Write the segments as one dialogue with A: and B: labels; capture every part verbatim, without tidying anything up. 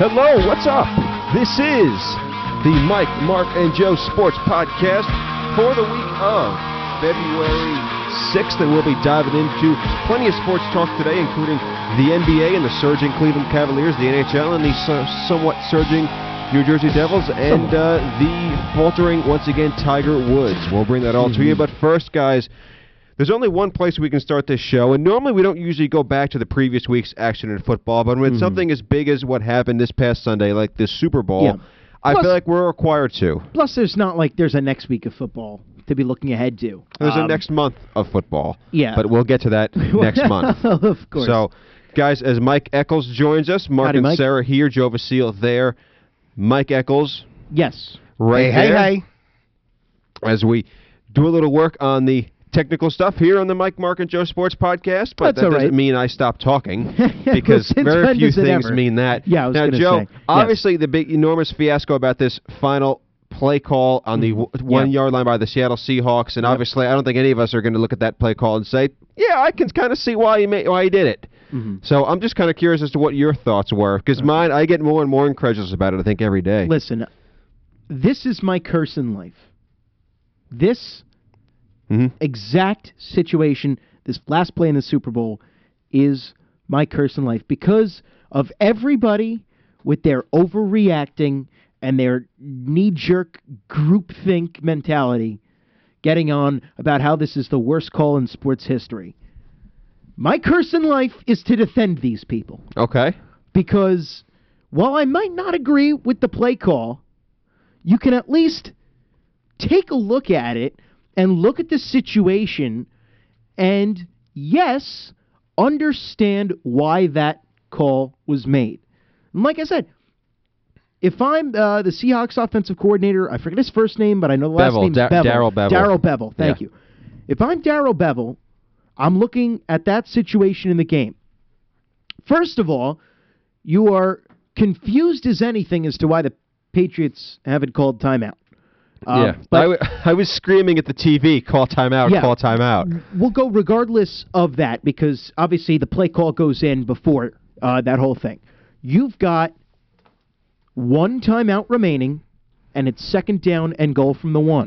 A: Hello, what's up? This is the Mike, Mark, and Joe Sports Podcast for the week of February sixth, and we'll be diving into plenty of sports talk today, including the N B A and the surging Cleveland Cavaliers, the N H L and the so- somewhat surging New Jersey Devils, and uh, the faltering, once again, Tiger Woods. We'll bring that all mm-hmm. to you, but first, guys, there's only one place we can start this show, and normally we don't usually go back to the previous week's action in football, but when mm-hmm. something as big as what happened this past Sunday, like the Super Bowl, yeah. I plus, feel like we're required to.
B: Plus, there's not like there's a next week of football to be looking ahead to.
A: There's
B: um,
A: a next month of football.
B: Yeah.
A: But we'll get to that next month.
B: Of course.
A: So, guys, as Mike Eccles joins us, Mark
B: Howdy,
A: and
B: Mike.
A: Sarah here, Joe Vasile there. Mike Eccles.
B: Yes.
A: Right
C: hey,
A: there.
C: Hey, hey,
A: As we do a little work on the technical stuff here on the Mike, Mark, and Joe Sports Podcast, but
B: That's
A: that
B: all
A: doesn't
B: right.
A: mean I stop talking, because
B: well,
A: very few things
B: ever?
A: mean that.
B: Yeah, I was
A: now,
B: going to
A: Joe,
B: say.
A: obviously
B: yes.
A: the big, enormous fiasco about this final play call on the
B: mm-hmm.
A: one-yard
B: yeah.
A: line by the Seattle Seahawks, and
B: yep.
A: obviously I don't think any of us are going to look at that play call and say, yeah, I can kind of see why he made, why he did it.
B: Mm-hmm.
A: So I'm just kind of curious as to what your thoughts were, because
B: okay.
A: mine, I get more and more incredulous about it, I think, every day.
B: Listen, this is my curse in life. This
A: mm-hmm.
B: exact situation, this last play in the Super Bowl, is my curse in life because of everybody with their overreacting and their knee-jerk groupthink mentality getting on about how this is the worst call in sports history. My curse in life is to defend these people.
A: Okay.
B: Because while I might not agree with the play call, you can at least take a look at it and look at the situation and, yes, understand why that call was made. And like I said, if I'm uh, the Seahawks offensive coordinator, I forget his first name, but I know the last
A: Bevel,
B: name is
A: da-
B: Bevel.
A: Darrell Bevel.
B: Darrell Bevel, thank
A: yeah.
B: you. If I'm Darrell Bevel, I'm looking at that situation in the game. First of all, you are confused as anything as to why the Patriots haven't called timeout. Um,
A: yeah,
B: but
A: I, w- I was screaming at the T V, call timeout,
B: yeah,
A: call timeout.
B: We'll go regardless of that because obviously the play call goes in before uh, that whole thing. You've got one timeout remaining, and it's second down and goal from the one.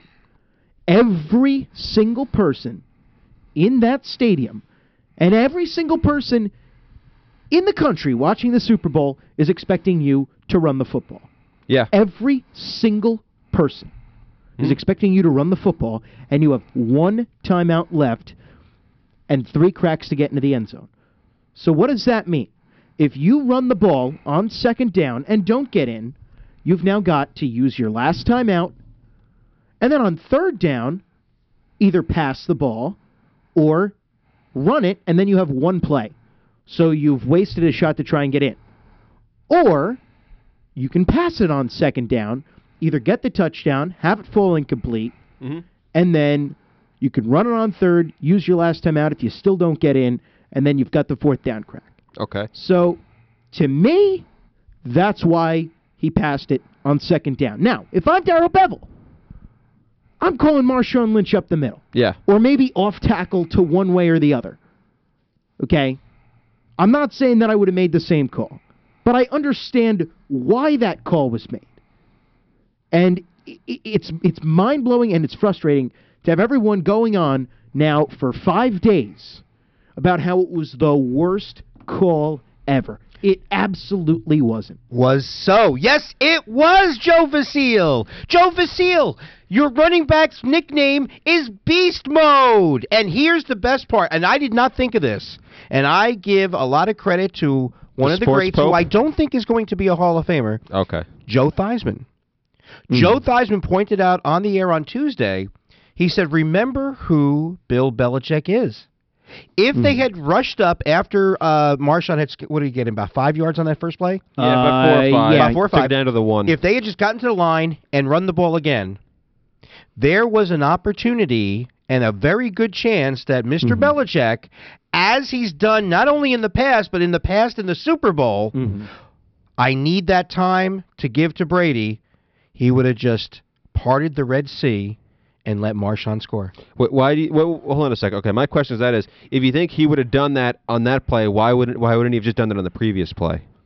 B: Every single person in that stadium and every single person in the country watching the Super Bowl is expecting you to run the football.
A: Yeah.
B: Every single person is expecting you to run the football, and you have one timeout left and three cracks to get into the end zone. So what does that mean? If you run the ball on second down and don't get in, you've now got to use your last timeout, and then on third down, either pass the ball or run it, and then you have one play. So you've wasted a shot to try and get in. Or you can pass it on second down, either get the touchdown, have it fall incomplete,
A: mm-hmm.
B: and then you can run it on third, use your last time out if you still don't get in, and then you've got the fourth down crack.
A: Okay.
B: So, to me, that's why he passed it on second down. Now, if I'm Darrell Bevel, I'm calling Marshawn Lynch up the middle.
A: Yeah.
B: Or maybe off tackle to one way or the other. Okay? I'm not saying that I would have made the same call, but I understand why that call was made. And it's it's mind-blowing and it's frustrating to have everyone going on now for five days about how it was the worst call ever. It absolutely wasn't.
C: Was so. Yes, it was Joe Vasile. Joe Vasile, your running back's nickname is Beast Mode. And here's the best part, and I did not think of this, and I give a lot of credit to one
A: the
C: of the greats
A: Pope?
C: who I don't think is going to be a Hall of Famer,
A: Okay.
C: Joe Theismann.
B: Mm.
C: Joe Theismann pointed out on the air on Tuesday, he said, remember who Bill Belichick is. If mm. they had rushed up after uh, Marshawn had, what did he get, him about five yards on that first play?
A: Yeah, about four or five.
B: Uh, yeah.
C: About four or five.
A: Took down to the one.
C: If they had just gotten to the line and run the ball again, there was an opportunity and a very good chance that Mister Mm-hmm. Belichick, as he's done not only in the past, but in the past in the Super Bowl,
B: Mm-hmm.
C: I need that time to give to Brady, he would have just parted the Red Sea and let Marshawn score.
A: Wait, why do you, well, hold on a second. Okay, my question is that is, if you think he would have done that on that play, why wouldn't why wouldn't he have just done that on the previous play?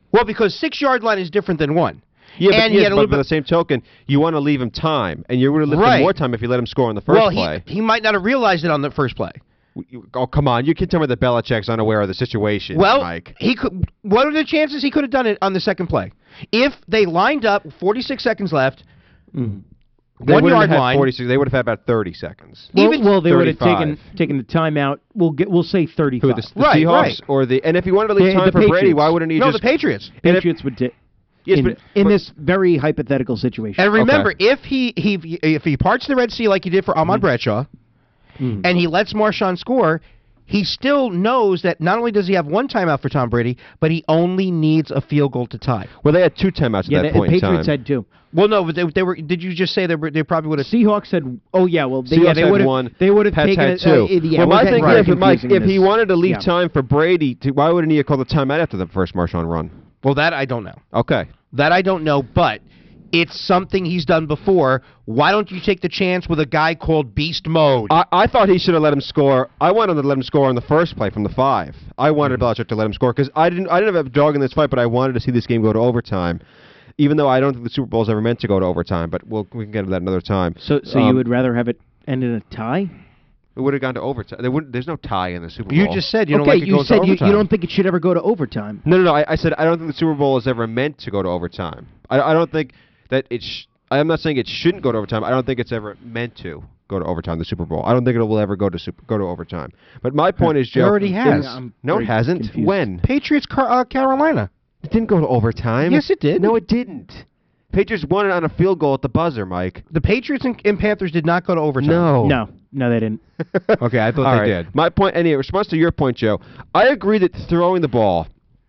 C: Well, because six-yard line is different than one.
A: Yeah, but,
C: and he
A: yes,
C: had a
A: but
C: little
A: by
C: bit
A: the same token, you want to leave him time, and you're going to leave
C: Right.
A: him more time if you let him score on the first
C: well,
A: play.
C: he he might not have realized it on the first play.
A: Oh, come on. You can tell me that Belichick's unaware of the situation,
C: Well,
A: Mike.
C: he could. What are the chances he could have done it on the second play? If they lined up, forty-six seconds left,
B: Mm.
A: They
C: one
A: wouldn't
C: yard
A: have had
C: line.
A: forty-six. They would have had about thirty seconds.
B: Well,
C: Even
B: well, they would have
A: thirty-five.
B: taken taken the timeout. We'll get. We'll say
A: Who,
B: thirty-five.
A: the, the
C: Right,
A: Seahawks
C: right.
A: or the? And if he wanted to leave
B: The-
A: time
B: the
A: for Brady,
B: Patriots.
A: why wouldn't he
C: no,
A: just?
C: the Patriots.
A: and if-
B: Patriots would. Di-
A: Yes,
B: in,
A: but-
B: in
A: but-
B: this very hypothetical situation.
C: And remember, if he he if he parts the Red Sea like he did for Ahmad Bradshaw,
B: Mhm.
C: and he lets Marshawn score, he still knows that not only does he have one timeout for Tom Brady, but he only needs a field goal to tie.
A: Well, they had two timeouts at
B: yeah,
A: that
B: the,
A: point
B: the
A: in
B: Patriots
A: time.
B: had two.
C: Well, no, but they, they were. Did you just say they were, they probably would have?
B: Seahawks had. Oh yeah, well they,
A: Seahawks
B: yeah, they
A: had
B: would
A: one.
B: have. They would have
A: Pats
B: taken
A: had
B: it.
A: two.
B: Uh, yeah,
A: well, my
B: we've
A: thing
B: had
A: is, but Mike,
B: confusing
A: if he
B: this.
A: wanted to leave
B: Yeah.
A: time for Brady, to, why wouldn't he have called the timeout after the first Marshawn run?
C: Well, that I don't know.
A: Okay.
C: That I don't know, but it's something he's done before. Why don't you take the chance with a guy called Beast Mode?
A: I, I thought he should have let him score. I wanted to let him score on the first play from the five. I wanted
B: Mm-hmm.
A: Belichick to let him score because I didn't. I didn't have a dog in this fight, but I wanted to see this game go to overtime. Even though I don't think the Super Bowl is ever meant to go to overtime, but we'll, we can get to that another time.
B: So, so
A: Um,
B: you would rather have it end in a tie?
A: It would have gone to overtime. There wouldn't, there's no tie in the Super Bowl.
C: you just said you don't
B: okay,
C: like it
B: you
C: going
B: said
C: to
B: you,
C: overtime.
B: you don't think it should ever go to overtime.
A: No, no, no. I, I said I don't think the Super Bowl is ever meant to go to overtime. I, I don't think that it. Sh- I'm not saying it shouldn't go to overtime. I don't think it's ever meant to go to overtime. The Super Bowl. I don't think it will ever go to super, go to overtime. But my point is, Joe.
C: It already has.
B: I'm
A: No, it
B: very
A: hasn't.
B: confused.
A: When?
C: Patriots, Car- uh, Carolina.
A: It didn't go to overtime.
C: Yes, it did.
A: No, it didn't. Patriots won it on a field goal at the buzzer, Mike.
C: The Patriots and, and Panthers did not go to overtime.
A: No.
B: No, no, they didn't.
C: Okay, I thought
A: All
C: they
A: right.
C: did.
A: My point, anyway, response to your point, Joe. I agree that throwing the ball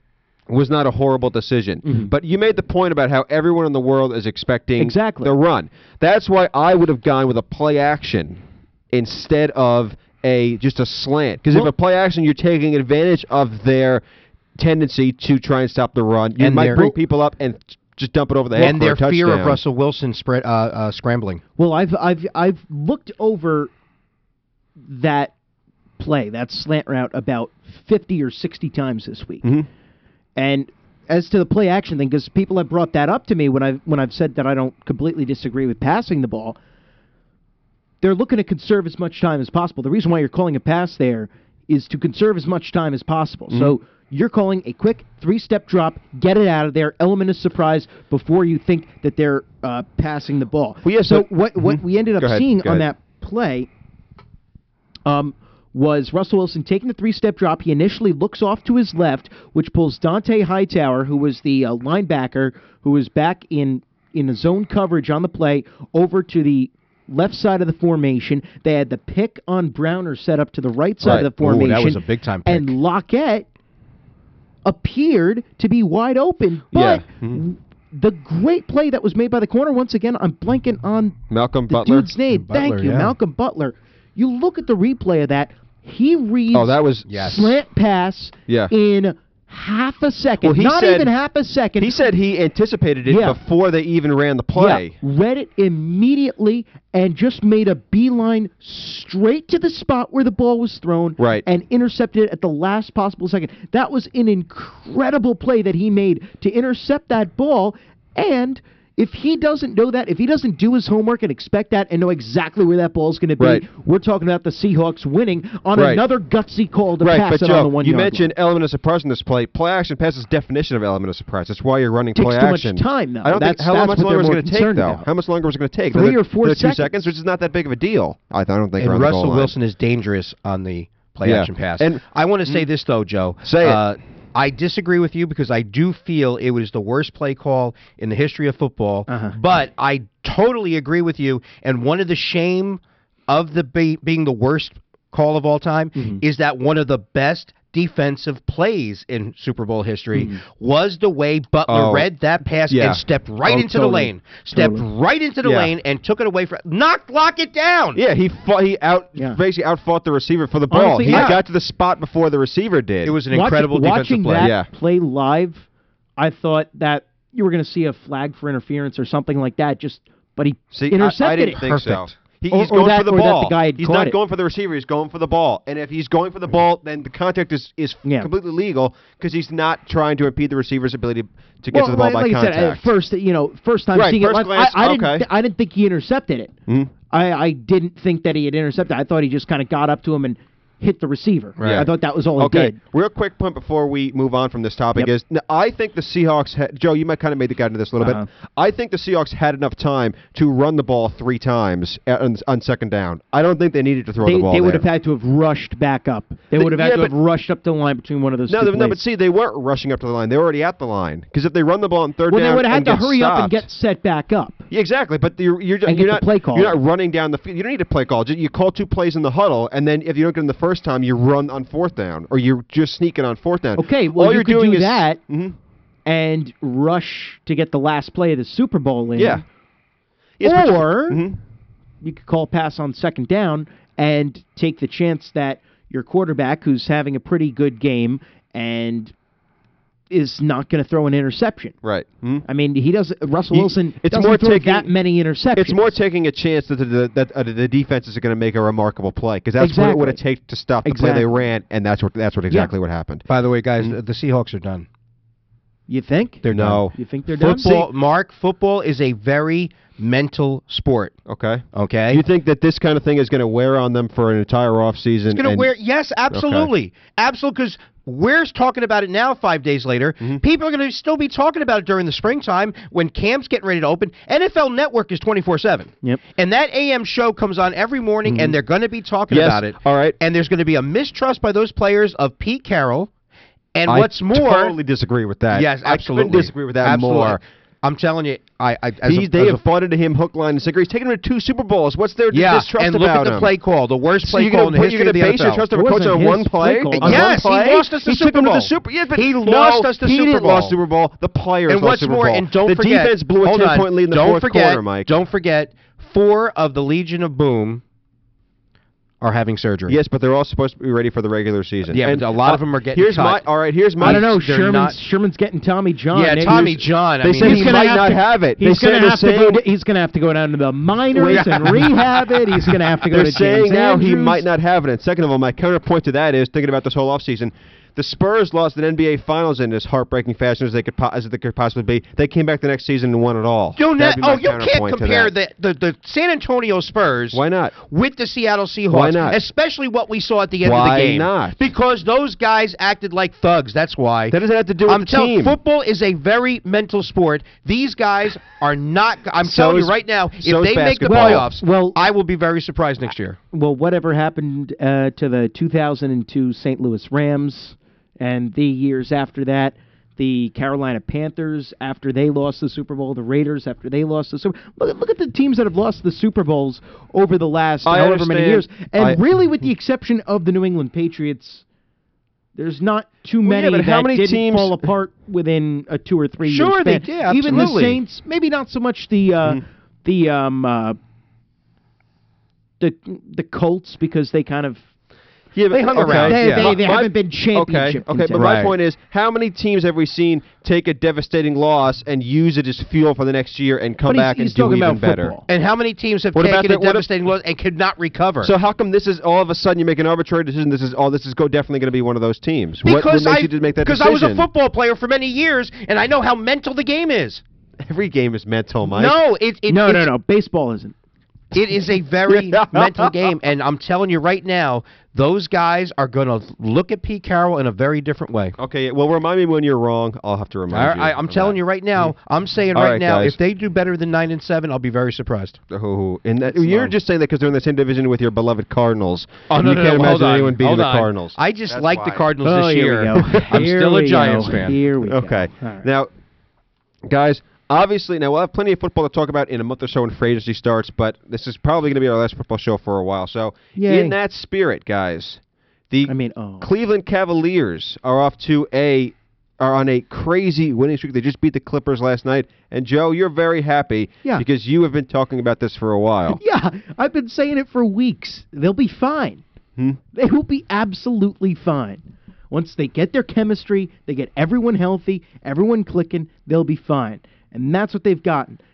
A: was not a horrible decision.
B: Mhm.
A: But you made the point about how everyone in the world is expecting
B: Exactly.
A: the run. That's why I would have gone with a play action instead of a just a slant. Because
B: Well-
A: if a play action, you're taking advantage of their tendency to try and stop the run. You
C: And
A: might
C: their-
A: bring people up and just dump it over the head
C: And
A: for
C: their
A: a touchdown.
C: fear of Russell Wilson spread, uh, uh, scrambling.
B: Well, I've I've I've looked over that play, that slant route, about fifty or sixty times this week.
A: Mhm.
B: And as to the play action thing, because people have brought that up to me when I've when I've said that I don't completely disagree with passing the ball, they're looking to conserve as much time as possible. The reason why you're calling a pass there is to conserve as much time as possible. So you're calling a quick three-step drop, get it out of there, element of surprise before you think that they're uh, passing the ball.
A: Well, yeah,
B: so
A: so-
B: what what
A: Mhm.
B: we ended up
A: Go ahead,
B: seeing
A: go
B: on
A: ahead.
B: that play um, was Russell Wilson taking the three-step drop. He initially looks off to his left, which pulls Dante Hightower, who was the uh, linebacker, who was back in in the zone coverage on the play, over to the left side of the formation. They had the pick on Browner set up to the right side
A: Right.
B: of the
C: Ooh, that
B: formation.
C: was a big-time pick.
B: And Lockett appeared to be wide open,
A: Yeah.
B: but
A: Mhm.
B: the great play that was made by the corner, once again, I'm blanking on
A: Malcolm
B: the
A: Butler.
B: dude's name.
C: Butler,
B: Thank you,
C: yeah.
B: Malcolm Butler. You look at the replay of that, he reads
A: Oh, that was
C: Yes.
B: slant pass
A: Yeah.
B: in half a second.
A: Well, he
B: Not
A: said-
B: even half a second.
A: He said he anticipated it
B: Yeah.
A: before they even ran the play.
B: Yeah, read it immediately and just made a beeline straight to the spot where the ball was thrown
A: Right.
B: and intercepted it at the last possible second. That was an incredible play that he made to intercept that ball. And if he doesn't know that, if he doesn't do his homework and expect that and know exactly where that ball is going to be,
A: Right.
B: we're talking about the Seahawks winning on
A: Right.
B: another gutsy call to
A: Right,
B: pass
A: but
B: it on the
A: Joe,
B: one
A: you
B: yard
A: mentioned
B: line.
A: element of surprise in this play. Play action passes definition of element of surprise. That's why you're running
B: Takes
A: play
B: too much
A: action.
B: time, though.
A: I don't
B: That's-
A: think how
B: that's
A: much
B: what
A: longer
B: they're
A: was it
B: more
A: going to take
B: concerned
A: though?
B: about.
A: How much longer was it going to take?
B: Three
A: Another-
B: or four
A: another two
B: seconds.
A: seconds, which is not that big of a deal. I, I don't think.
C: And
A: around the goal
C: Russell
A: line.
C: Wilson is dangerous on the play
A: Yeah.
C: action pass.
A: And-
C: I want to say this though, Joe.
A: Say it.
C: uh, I disagree with you because I do feel it was the worst play call in the history of football.
B: Uh-huh.
C: But I totally agree with you. And one of the shame of the be- being the worst call of all time
B: Mhm.
C: is that one of the best defensive plays in Super Bowl history
B: Mhm.
C: was the way Butler
A: Oh,
C: read that pass
A: yeah.
C: and stepped right
B: Oh,
C: into the
B: totally.
C: lane. Stepped
B: Totally.
C: right into the
A: Yeah.
C: lane and took it away from knocked Lockett down.
A: Yeah, he fought, he out
B: Yeah.
A: basically outfought the receiver for the ball.
B: Honestly,
A: he
B: yeah.
A: got to the spot before the receiver did.
C: It was an
B: Watching-
C: incredible defensive
B: watching
C: play.
B: that
A: Yeah.
B: play live, I thought that you were going to see a flag for interference or something like that. Just, but he
A: See, I-
B: intercepted
A: I, didn't
B: it.
A: think so.
C: Perfect.
A: He,
B: Or-
A: he's
B: or
A: going
B: that-
A: for the
B: or that
A: ball.
B: the guy had
A: he's
B: caught
A: not
B: it.
A: going for the receiver. He's going for the ball. And if he's going for the ball, then the contact is, is
B: Yeah.
A: completely legal because he's not trying to impede the receiver's ability to get
B: well,
A: to the ball
B: like,
A: by
B: like
A: contact.
B: I said, at first, you know, first time
A: Right,
B: seeing
A: first
B: it, live,
A: glance,
B: I, I didn't,
A: okay.
B: I didn't think he intercepted it.
A: Mhm.
B: I, I didn't think that he had intercepted. I thought he just kind of got up to him and hit the receiver.
A: Right.
B: I thought that was all
A: Okay,
B: he did.
A: real quick point before we move on from this topic
B: Yep.
A: is n- I think the Seahawks had, Joe, you might kind of made the guy into this a little
B: Uh-huh.
A: bit. I think the Seahawks had enough time to run the ball three times at, on, on second down. I don't think they needed to throw
B: They,
A: the ball
B: they would
A: there.
B: have had to have rushed back up. They
A: They-
B: would have had
A: yeah,
B: to have
A: but-
B: rushed up the line between one of those
A: No,
B: two
A: no, no, but
B: plays.
A: see, they weren't rushing up to the line. They were already at the line. Because if they run the ball on third
B: Well,
A: down
B: they would have had
A: and
B: to
A: get
B: hurry up and
A: stopped-
B: get set back up.
A: Yeah, exactly, but you're you're,
B: And
A: you're
B: get the
A: not
B: play call.
A: you're not running down the field. You don't need a play call. Just, you call two plays in the huddle, and then if you don't get them the first time, you run on fourth down, or you're just sneaking on fourth down.
B: Okay, well,
A: all
B: you
A: you're
B: could
A: doing
B: do
A: is,
B: that
A: Mhm.
B: and rush to get the last play of the Super Bowl in.
A: Yeah. Yes, but you-
B: Or
A: Mhm.
B: you could call a pass on second down and take the chance that your quarterback, who's having a pretty good game and is not going to throw an interception.
A: Right. Mhm.
B: I mean, he does. Russell
A: You-
B: Wilson
A: it's
B: doesn't
A: more
B: throw
A: taking-
B: that many interceptions.
A: It's more taking a chance that the, the, that uh, the defenses are going to make a remarkable play because that's what it
B: Exactly.
A: would have taken to stop the play
B: Exactly.
A: they ran, and that's what that's what exactly what happened.
C: By the way, guys,
A: Mhm.
C: the, the Seahawks are done.
B: You think?
C: They're
A: No.
B: You think they're done?
C: Football, Mark, football is a very mental sport.
A: Okay.
C: Okay?
A: You think that this kind of thing is going to wear on them for an entire off season?
C: It's going to wear, yes, absolutely. Absolutely, because we're talking about it now five days later.
A: Mhm.
C: People are going to still be talking about it during the springtime when camp's getting ready to open. N F L Network is twenty-four seven.
B: Yep.
C: And that A M show comes on every morning, and they're going to be talking
A: Yes,
C: about it.
A: all right.
C: And there's going to be a mistrust by those players of Pete Carroll. And
A: I
C: what's more...
A: totally disagree with that.
C: Yes,
A: I
C: absolutely.
A: couldn't disagree with that
C: Absolutely.
A: more.
C: I'm telling you, I, I as
A: He,
C: a,
A: they
C: as
A: have
C: a,
A: fought into him hook, line, and sinker. He's taken him to two Super Bowls. What's their
C: yeah,
A: distrust
C: and look
A: about
C: at the
A: him?
C: play call, the worst
A: So
C: play
A: you're
C: call in
A: gonna,
C: the
A: put- you're
C: history of
A: gonna
C: the
A: base
C: N F L.
A: your trust of
B: It
A: a coach
B: wasn't
A: on
B: his
A: one
B: play
A: play?
B: call.
A: On
C: Yes,
A: one
C: he
A: play?
C: lost us the
A: He took
C: Super
A: him to
C: Bowl.
A: the Super. Yeah, but
C: He
A: no,
C: lost us the
A: he
C: Super
A: didn't
C: Bowl.
A: lost Super Bowl. The players
C: And
A: lost
C: what's
A: Super
C: more,
A: Bowl.
C: and don't
A: the
C: forget,
A: defense blew a
C: hold
A: ten
C: on,
A: point lead in the
C: don't
A: fourth
C: forget,
A: quarter, Mike.
C: Don't forget, four of the Legion of Boom are having surgery.
A: Yes, but they're all supposed to be ready for the regular season.
C: Yeah,
A: and
C: but a lot
A: uh,
C: of them are getting
A: here's
C: cut.
A: my all right. Here's my.
B: I don't know.
C: They're
B: Sherman's
C: not-
B: Sherman's getting Tommy John.
C: Yeah,
B: Maybe
C: Tommy
B: he's-
C: John. I
A: They
C: mean,
A: said
B: He's
A: he
B: gonna
A: might
B: have
A: not
B: to,
A: have it. They
B: He's
A: said
B: gonna
A: they're
B: have to go.
A: saying-
B: To, he's gonna have to go down to the minors
A: Wait.
B: and rehab it. He's gonna have to go
A: They're
B: to
A: saying
B: James
A: now he
B: Andrews.
A: might not have it. And second of all, my counterpoint to that is thinking about this whole offseason. The Spurs lost an N B A Finals in as heartbreaking fashion as they could po- as they could possibly be. They came back the next season and won it all.
C: Don't
A: That'd
C: that,
A: be my
C: oh, you can't
A: counterpoint to
C: compare
A: that.
C: the, the, the San Antonio Spurs
A: Why not?
C: with the Seattle Seahawks.
A: Why not?
C: Especially what we saw at the end of
A: Why
C: the game.
A: not?
C: Because those guys acted like thugs. That's why.
A: That doesn't have to do with
C: I'm
A: the
C: telling
A: team.
C: football is a very mental sport. These guys are not. I'm
A: So
C: telling
A: is-
C: you right now,
A: so
C: if
A: is
C: they make the
A: basketball.
C: playoffs,
B: Well-
C: I will be very surprised next year.
B: Well, whatever happened uh, to the two thousand two Saint Louis Rams and the years after that, the Carolina Panthers after they lost the Super Bowl, the Raiders after they lost the Super Look, look at the teams that have lost the Super Bowls over the last
A: I
B: however many years.
A: understand.
B: And
A: I-
B: really, with the exception of the New England Patriots, there's not too
A: Well,
B: many
A: yeah, but
B: that
A: how many
B: didn't
A: teams-
B: fall apart within a two or three
C: Sure,
B: years
C: they
B: span.
C: did,
B: Even the
C: absolutely.
B: Saints, maybe not so much the uh,
A: Mhm.
B: the um, uh, the the Colts because they kind of
A: Yeah, but,
C: They hung
A: okay.
C: around,
B: they,
C: yeah.
B: they, they
A: My-
B: haven't been championship
A: Okay, okay, but
B: contenders.
A: my
C: Right.
A: point is, how many teams have we seen take a devastating loss and use it as fuel for the next year and come
B: But he's-
A: back
B: he's
A: and do
B: talking
A: even
B: about
A: better?
B: football.
C: And how many teams have
A: What about
C: taken a
A: the- what if-
C: devastating loss and could not recover?
A: So how come this is all of a sudden you make an arbitrary decision? This is all. This is go definitely going to be one of those teams. What, what
C: because
A: makes
C: I,
A: you to make that
C: because
A: decision?
C: I was a football player for many years, and I know how mental the game is.
A: Every game is mental, Mike.
C: No, it, it,
B: no, no,
C: it's-
B: no. Baseball isn't.
C: It is a very mental game, and I'm telling you right now, those guys are going to look at Pete Carroll in a very different way.
A: Okay, well, remind me when you're wrong. I'll have to remind you.
C: I, I'm
A: of
C: telling
A: that.
C: you right now. I'm saying
A: All
C: right,
A: right,
C: now,
A: guys.
C: if they do better than nine and seven, I'll be very surprised.
A: Oh, and that, you're just saying that because they're in the same division with your beloved Cardinals.
C: Oh
A: and
C: no,
A: you
C: no,
A: can't
C: no,
A: imagine
C: hold on,
A: anyone beating
C: hold
A: the
C: on.
A: Cardinals.
C: I just
A: That's
C: like the
A: why.
C: Cardinals
B: Oh,
C: this
B: here
C: year.
B: we go.
C: I'm
B: Here
C: still a
B: we
C: Giants
B: go.
C: fan.
B: Here we go.
A: Okay.
B: All right.
A: Now, guys, obviously, now we'll have plenty of football to talk about in a month or so when free agency starts, but this is probably going to be our last football show for a while. So,
B: Yay.
A: in that spirit, guys, the
B: I mean, oh.
A: Cleveland Cavaliers are off to a are on a crazy winning streak. They just beat the Clippers last night. And Joe, you're very happy
B: Yeah.
A: because you have been talking about this for a while.
B: Yeah, I've been saying it for weeks. They'll be fine.
A: Hmm?
B: They will be absolutely fine. Once they get their chemistry, they get everyone healthy, everyone clicking, they'll be fine. And that's what they've gotten.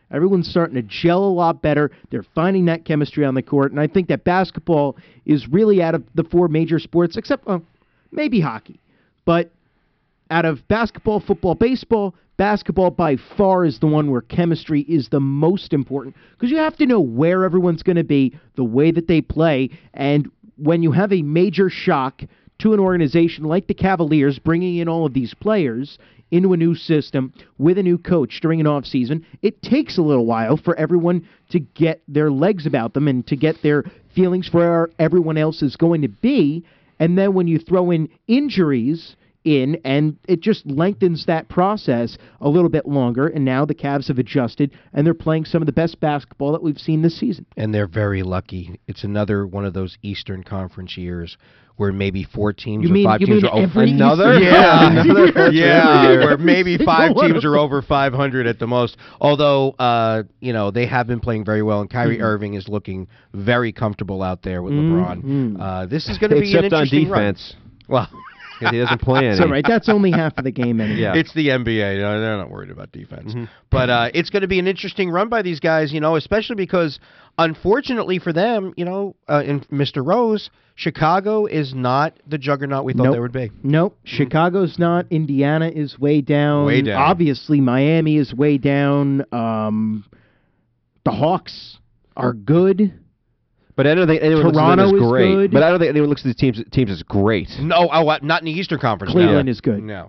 B: Everyone's starting to gel a lot better. They're finding that chemistry on the court, and I think that basketball is really out of the four major sports, except well, maybe hockey. But out of basketball, football, baseball, basketball by far is the one where chemistry is the most important because you have to know where everyone's going to be, the way that they play, and when you have a major shock to an organization like the Cavaliers bringing in all of these players into a new system with a new coach during an offseason, it takes a little while for everyone to get their legs about them and to get their feelings for where everyone else is going to be. And then when you throw in injuries in, and it just lengthens that process a little bit longer, and now the Cavs have adjusted, and they're playing some of the best basketball that we've seen this season.
C: And they're very lucky. It's another one of those Eastern Conference years where maybe four teams
B: You
C: or
B: mean-
C: five
B: you
C: teams
B: mean
C: are over.
B: every
C: Another?
B: Eastern
C: Yeah,
B: Conference?
C: yeah,
B: Every year.
C: where maybe
B: Single
C: five
B: one
C: teams
B: of
C: are
B: them.
C: over five hundred at the most. Although, uh, you know, they have been playing very well, and Kyrie
B: Mhm.
C: Irving is looking very comfortable out there with
B: Mhm.
C: LeBron. Uh, this is going to be an
A: Except on
C: interesting run.
A: defense.
C: Well,
A: Because he doesn't play any.
B: So, right, that's only half of the game anyway.
A: Yeah.
C: it's the N B A. You know, they're not worried about defense.
A: Mhm.
C: But uh, it's going to be an interesting run by these guys, you know, especially because, unfortunately for them, you know, uh, in Mister Rose, Chicago is not the juggernaut we thought
B: Nope.
C: they would be.
B: Nope. Chicago's not. Indiana is way down.
C: Way down.
B: Obviously, Miami is way down. Um, the Hawks are good.
A: But I don't think anyone
B: Toronto
A: looks at them
B: is
A: as great.
B: good.
A: But I don't think anyone looks at these teams teams as great.
C: No, oh, what? Not in the Eastern Conference.
B: Cleveland
C: no.
B: is good.
C: No.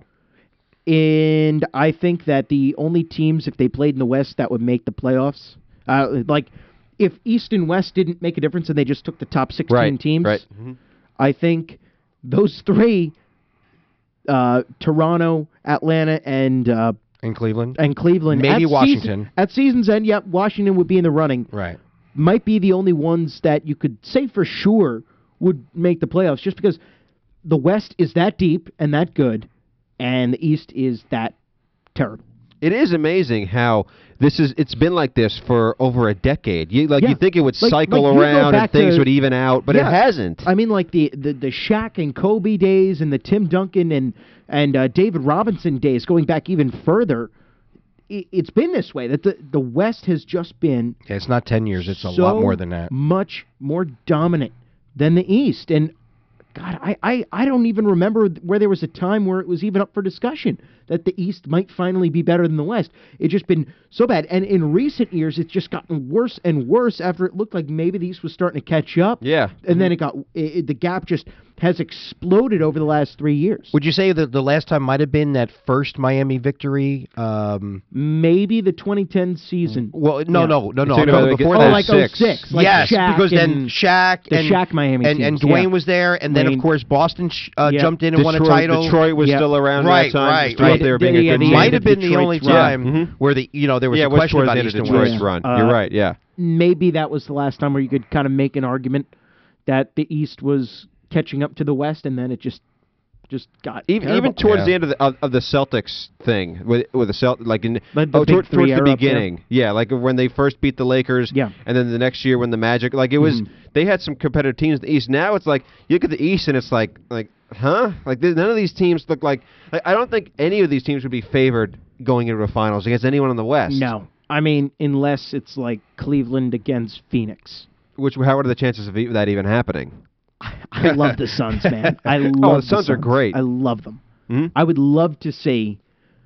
B: And I think that the only teams, if they played in the West, that would make the playoffs, uh, like if East and West didn't make a difference and they just took the top sixteen
A: Right.
B: teams,
A: Right. Mhm.
B: I think those three, uh, Toronto, Atlanta, and uh,
C: In Cleveland.
B: and Cleveland,
C: Maybe
B: at
C: Washington.
B: season, at season's end, yep, Washington would be in the running.
C: Right.
B: Might be the only ones that you could say for sure would make the playoffs, just because the West is that deep and that good, and the East is that terrible.
A: It is amazing how this is. It's been like this for over a decade. You like
B: Yeah.
A: you think it would
B: Like-
A: cycle
B: like you go
A: around and
B: back
A: things
B: to-
A: would even out, but it
B: Yeah.
A: hasn't.
B: I mean, like the, the, the Shaq and Kobe days and the Tim Duncan and, and uh, David Robinson days, going back even further, it, it's been this way, that the, the West has just been
C: Yeah, it's not ten years. It's a
B: so
C: lot more than that.
B: much more dominant than the East. And God, I, I, I don't even remember where there was a time where it was even up for discussion that the East might finally be better than the West. It's just been so bad. And in recent years, it's just gotten worse and worse after it looked like maybe the East was starting to catch up.
A: Yeah.
B: And then it got, it, it- the gap just has exploded over the last three years.
C: Would you say that the last time might have been that first Miami victory? Um,
B: Maybe the twenty ten season.
C: well, no,
B: Yeah.
C: no, no, no.
A: You're talking
C: no
A: about
C: before
A: like-
B: Oh,
C: that.
B: like
A: six.
B: oh six. Like
C: yes,
B: Shaq
C: because then
B: and
C: Shaq
B: the
C: and
B: Shaq Miami
C: and, and
B: teams,
C: Dwayne
B: yeah.
C: was there, and then
B: Dwayne.
C: of course Boston sh- uh,
B: Yeah.
C: jumped in and won a
A: Detroit,
C: title.
A: Detroit was
B: Yeah.
A: still around
C: Right,
A: at that time.
C: right,
A: Still
C: right.
A: up there being
B: Yeah,
A: a
B: yeah,
A: good
B: the
A: team.
C: Might
B: end
C: have
B: of
C: been the
B: Detroit's
C: only
B: run.
C: time
A: Mhm.
C: where the you know there was
A: yeah,
C: a
A: which
C: question
A: towards
C: about
A: the end of
C: East and
A: Detroit's
C: West.
A: run.
B: Uh,
A: You're right. Yeah.
B: Maybe that was the last time where you could kind of make an argument that the East was catching up to the West, and then it just just got
A: Even
B: terrible.
A: even towards
C: Yeah.
A: the end of the of, of the Celtics thing with with the Celt like in
B: Like the
A: oh
B: big
A: toward,
B: three
A: towards the
B: era up there.
A: beginning, yeah, like when they first beat the Lakers,
B: Yeah.
A: and then the next year when the Magic, like it was
B: Mhm.
A: they had some competitive teams in the East. Now it's like you look at the East and it's like like huh, like th- none of these teams look like, like I don't think any of these teams would be favored going into the finals against anyone in the West.
B: No, I mean unless it's like Cleveland against Phoenix.
A: Which how are the chances of e- that even happening?
B: I love the Suns, man. I love
A: Oh, the Suns are great.
B: I love them.
A: Mhm.
B: I would love to see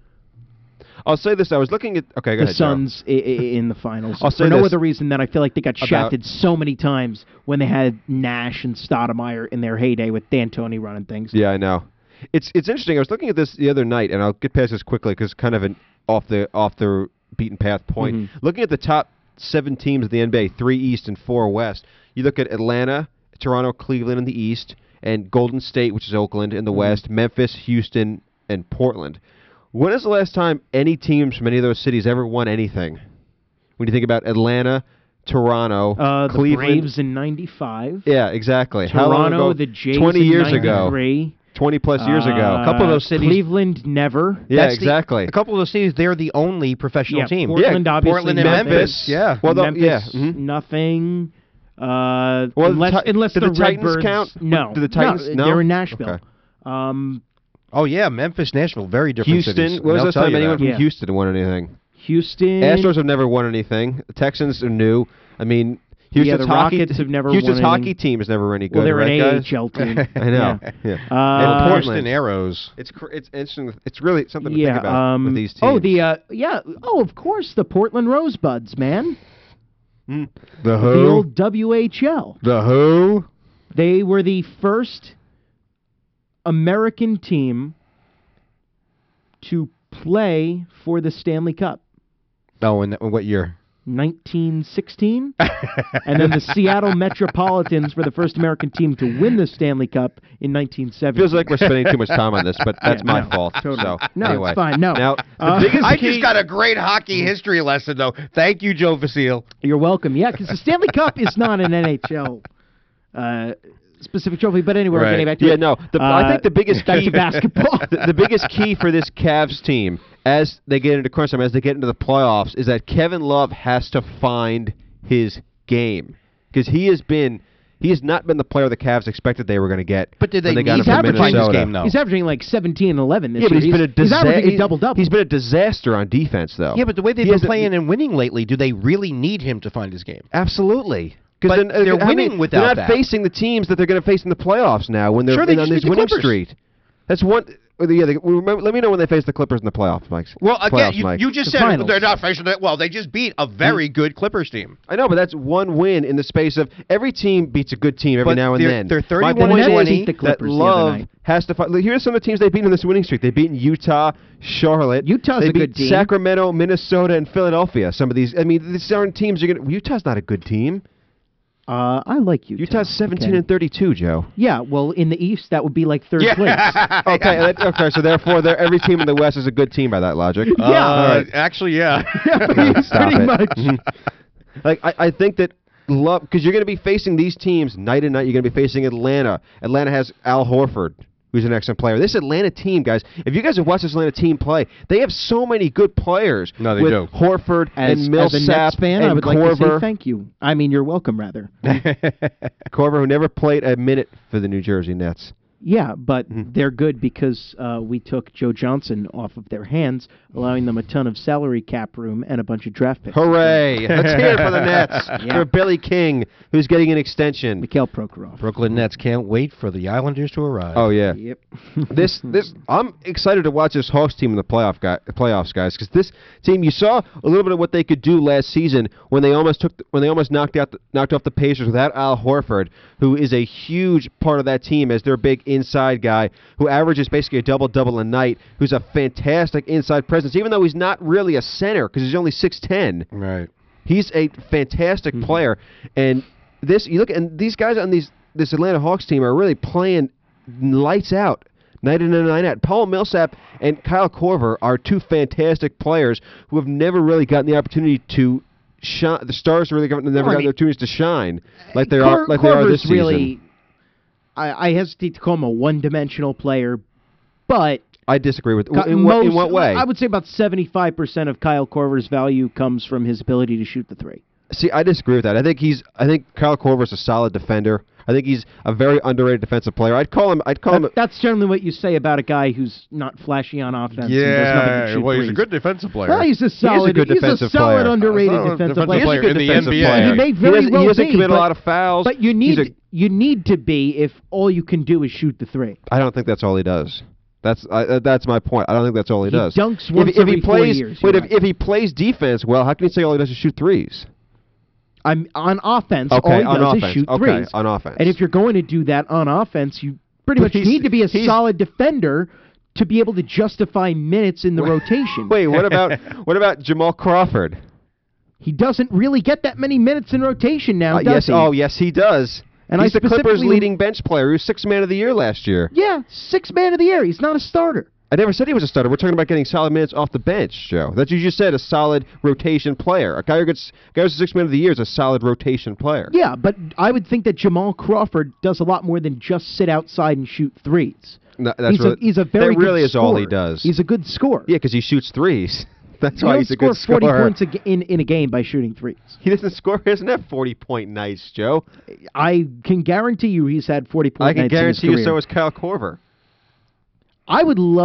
A: I'll say this: I was looking at okay, go
B: the
A: ahead, Joe.
B: Suns I- I- in the finals
A: I'll say
B: for no
A: this
B: other reason than I feel like they got
A: about-
B: shafted so many times when they had Nash and Stoudemire in their heyday with D'Antoni running things.
A: Yeah, I know. It's it's interesting. I was looking at this the other night, and I'll get past this quickly because kind of an off the off the beaten path point.
B: Mhm.
A: Looking at the top seven teams of the N B A, three East and four West. You look at Atlanta, Toronto, Cleveland in the East, and Golden State, which is Oakland, in the
B: Mhm.
A: West. Memphis, Houston, and Portland. When is the last time any teams from any of those cities ever won anything? When you think about Atlanta, Toronto,
B: Uh, the
A: Cleveland.
B: Braves in ninety-five.
A: Yeah, exactly. How long
B: Toronto,
A: ago?
B: the Jays
A: Twenty
B: in
A: years ago.
B: ninety-three.
A: Twenty plus years ago.
B: Uh,
C: A couple of those cities-
B: Cleveland never.
A: Yeah,
C: That's the-
A: exactly.
C: a couple of those cities, they're the only professional
B: Yeah,
C: team.
B: Portland,
A: Yeah,
B: obviously.
C: Portland and
B: nothing.
C: Memphis, yeah.
A: Well, the-
B: Memphis,
A: yeah, mhm.
B: nothing. Uh,
A: Well,
B: unless
A: the Ti-
B: unless
A: do
B: the,
A: the Titans
B: Redbirds,
A: count?
B: No,
A: Do the Titans- no?
B: They're in Nashville.
A: Okay.
B: Um,
C: Oh yeah, Memphis, Nashville, very different
A: Houston.
C: cities.
A: When was
C: They'll
A: the last
C: tell
A: time
C: you
A: anyone
C: that.
A: from
B: Yeah.
A: Houston won anything?
B: Houston.
A: Astros have never won anything. The Texans are new. I mean, Houston's
B: the
A: hockey
B: Rockets have never
A: Houston's
B: won
A: hockey
B: anything.
A: team is never any good.
B: Well, they're
A: right,
B: an
A: guys?
B: A H L team.
A: I know.
B: Yeah.
A: Yeah.
B: Uh,
A: And
C: Boston
A: Portland.
C: Arrows.
A: It's cr- it's interesting. It's really something to
B: yeah.
A: think about
B: um,
A: with these teams.
B: Oh, the uh, yeah. Oh, of course, the Portland Rosebuds, man.
A: Mm.
C: The
B: The old W H L.
C: The who?
B: They were the first American team to play for the Stanley Cup.
C: Oh, in what year?
B: nineteen sixteen, and then the Seattle Metropolitans were the first American team to win the Stanley Cup in nineteen seventy.
A: Feels like we're spending too much time on this, but that's
B: Yeah,
A: my
B: no,
A: fault.
B: totally.
A: So
B: No,
A: anyway.
B: it's fine. No.
A: Now, the
B: Uh,
A: biggest
C: I
A: key,
C: just got a great hockey history lesson, though. Thank you, Joe Vasile.
B: You're welcome. Yeah, because the Stanley Cup is not an N H L uh, specific trophy. But anyway, we're
C: Right.
B: getting back to
A: Yeah,
B: it.
A: no. The,
B: Uh,
A: I think the biggest
B: back
A: key
B: to basketball.
A: the, the biggest key for this Cavs team, as they get into crunch time, as they get into the playoffs, is that Kevin Love has to find his game, because he has been he has not been the player the Cavs expected they were going to get.
C: But did they
A: when they got
C: need
A: him
C: him
A: from
C: to find his
A: Minnesota.
C: game, though?
B: He's averaging like seventeen and eleven this
A: Yeah, but
B: year.
A: he's been a
B: he's
A: disa-
B: averaging a
A: he-
B: double double.
A: He's been a disaster on defense, though.
C: Yeah, but the way they've
A: He
C: been
A: hasn't-
C: playing and winning lately, do they really need him to find his game?
A: Absolutely.
C: But
A: then, uh,
C: they're
A: I mean,
C: winning without
A: They're not
C: that.
A: facing the teams that they're going to face in the playoffs now when they're
C: Sure, they
A: in on
C: just
A: this
C: beat the
A: winning
C: Clippers.
A: streak. That's one. uh, Yeah, they, remember, let me know when they face the Clippers in the playoffs, Mike.
C: Well, again,
A: Playoffs,
C: you,
A: Mike.
C: you just
B: The
C: said
B: finals.
C: they're not facing it. Well, they just beat a very good Clippers team.
A: I know, but that's one win in the space of every team beats a good team every
C: But
A: now and
C: they're-
A: then.
C: they're
A: My
C: thirty-one
A: point
B: and
A: is
B: twenty. The
A: that
B: Clippers the other
A: Love
B: night.
A: has to fight. Here's some of the teams they've beaten in this winning streak. They've beaten Utah, Charlotte.
B: Utah's
A: they
B: a
A: beat
B: good team.
A: Sacramento, Minnesota, and Philadelphia. Some of these. I mean, these aren't teams you're gonna. Utah's not a good team.
B: Uh, I like Utah.
A: Utah's seventeen
B: Okay.
A: and thirty-two, Joe.
B: Yeah, well, in the East, that would be like third
C: Yeah.
B: place.
A: Okay, that- okay. So therefore, they're- every team in the West is a good team by that logic.
B: Yeah.
C: Uh,
A: All right.
C: Actually, yeah.
A: No, stop
B: Pretty
A: it.
B: much.
A: Like I, I think that love because you're going to be facing these teams night and night. You're going to be facing Atlanta. Atlanta has Al Horford, who's an excellent player. This Atlanta team, guys, if you guys have watched this Atlanta team play, they have so many good players.
C: No, they
A: with
C: do.
A: Horford
B: As,
A: and
B: as a
A: Millsap
B: Nets fan,
A: and
B: I would
A: Korver.
B: like to say thank you. I mean, you're welcome, rather.
A: Korver, who never played a minute for the New Jersey Nets.
B: Yeah, but
A: Mhm.
B: they're good because uh, we took Joe Johnson off of their hands, allowing them a ton of salary cap room and a bunch of draft picks.
A: Hooray! Let's hear it for the Nets.
B: Yeah.
A: For Billy King, who's getting an extension.
B: Mikhail Prokhorov.
C: Brooklyn Nets can't wait for the Islanders to arrive.
A: Oh yeah.
B: Yep.
A: this this I'm excited to watch this Hawks team in the playoff guy, playoffs, guys, because this team you saw a little bit of what they could do last season when they almost took the, when they almost knocked out the, knocked off the Pacers without Al Horford, who is a huge part of that team as their big inside guy who averages basically a double double a night, who's a fantastic inside presence, even though he's not really a center because he's only six ten.
C: Right.
A: He's a fantastic
B: Mm-hmm.
A: player, and this you look and these guys on these this Atlanta Hawks team are really playing lights out night in and night out. Paul Millsap and Kyle Korver are two fantastic players who have never really gotten the opportunity to shine. The stars really haven't never
B: Well, I
A: gotten
B: mean,
A: the opportunities to shine like they
B: Cor-
A: are like they are
B: Korver's
A: this season.
B: really, I, I hesitate to call him a one-dimensional player, but
A: I disagree with
B: Ki-
A: in what, in
B: most-
A: what way?
B: I would say about seventy-five percent of Kyle Korver's value comes from his ability to shoot the three.
A: See, I disagree with that. I think he's. I think Kyle Korver's a solid defender. I think he's a very underrated defensive player. I'd call him. I'd call
B: That,
A: him.
B: that's generally what you say about a guy who's not flashy on offense. and does nothing but shoot
C: well, he's a
B: threes.
C: good defensive player.
B: Well, he's a solid.
A: good
B: he's
A: defensive
B: a solid,
A: player.
B: underrated
C: Uh, solid
B: defensive,
C: defensive
B: player.
C: player
A: He's a
C: in
A: good
C: the
A: defensive
C: N B A.
A: player.
B: He may
A: He
B: very
A: doesn't,
B: well
A: he doesn't
B: be,
A: commit a
B: but-
A: lot of fouls.
B: But you
A: He's
B: need
A: a-
B: you need to be if all you can do is shoot the three.
A: I don't think that's all he does. That's I, uh, that's my point. I don't think that's all he,
B: He
A: does.
B: dunks
A: If-
B: once
A: if, he
B: every four
A: plays,
B: years,
A: Wait,
B: you're
A: if,
B: right.
A: if he plays defense well, how can you say all he does is shoot threes?
B: I'm on offense.
A: Okay,
B: all he
A: on
B: does
A: offense.
B: is shoot
A: Okay,
B: threes.
A: on offense.
B: And if you're going to do that on offense, you pretty
A: But
B: much
A: he's-
B: need to be a
A: he's-
B: solid defender to be able to justify minutes in the rotation.
A: Wait, what about what about Jamal Crawford?
B: He doesn't really get that many minutes in rotation now,
A: Uh,
B: does
A: yes,
B: he?
A: oh yes, he does.
B: And
A: He's
B: I
A: the Clippers'
B: specifically-
A: leading bench player. He was sixth man of the year last year.
B: Yeah, six man of the year. He's not a starter.
A: I never said he was a starter. We're talking about getting solid minutes off the bench, Joe. That's what you just said, a solid rotation player. A guy who gets a guy who's a sixth man of the year is a solid rotation player.
B: Yeah, but I would think that Jamal Crawford does a lot more than just sit outside and shoot threes.
A: No, that's
B: he's,
A: really,
B: a, he's a very
A: that really
B: good
A: is all he
B: scorer.
A: does.
B: He's a good scorer.
A: Yeah, because he shoots threes. That's
B: He
A: why
B: don't
A: he's a
B: score
A: good scorer.
B: forty points a g- in, in a game by shooting threes.
A: He doesn't score. He doesn't have forty-point nights, Joe.
B: I can guarantee you he's had forty point
A: I can
B: nights in his
A: guarantee you
B: career.
A: so is Kyle Korver.
B: I would love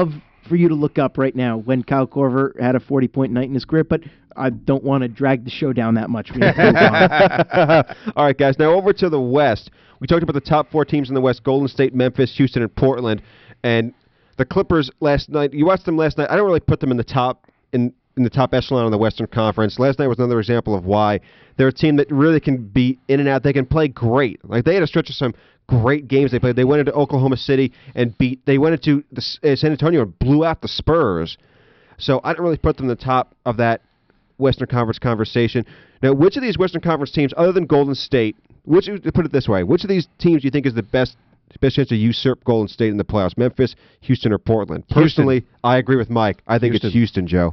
B: for you to look up right now when Kyle Korver had a forty-point night in his career, but I don't want to drag the show down that much. We have to move on.
A: All right, guys. Now over to the West. We talked about the top four teams in the West: Golden State, Memphis, Houston, and Portland. And the Clippers last night. You watched them last night. I don't really put them in the top in in the top echelon of the Western Conference. Last night was another example of why they're a team that really can be in and out. They can play great. Like they had a stretch of some great games they played. They went into Oklahoma City and beat. They went into the, uh, San Antonio and blew out the Spurs. So I don't really put them in the top of that Western Conference conversation. Now, which of these Western Conference teams, other than Golden State, which put it this way, which of these teams do you think is the best best chance to usurp Golden State in the playoffs? Memphis, Houston, or Portland? Personally,
C: Houston.
A: I agree with Mike. I think
C: Houston.
A: it's Houston, Joe.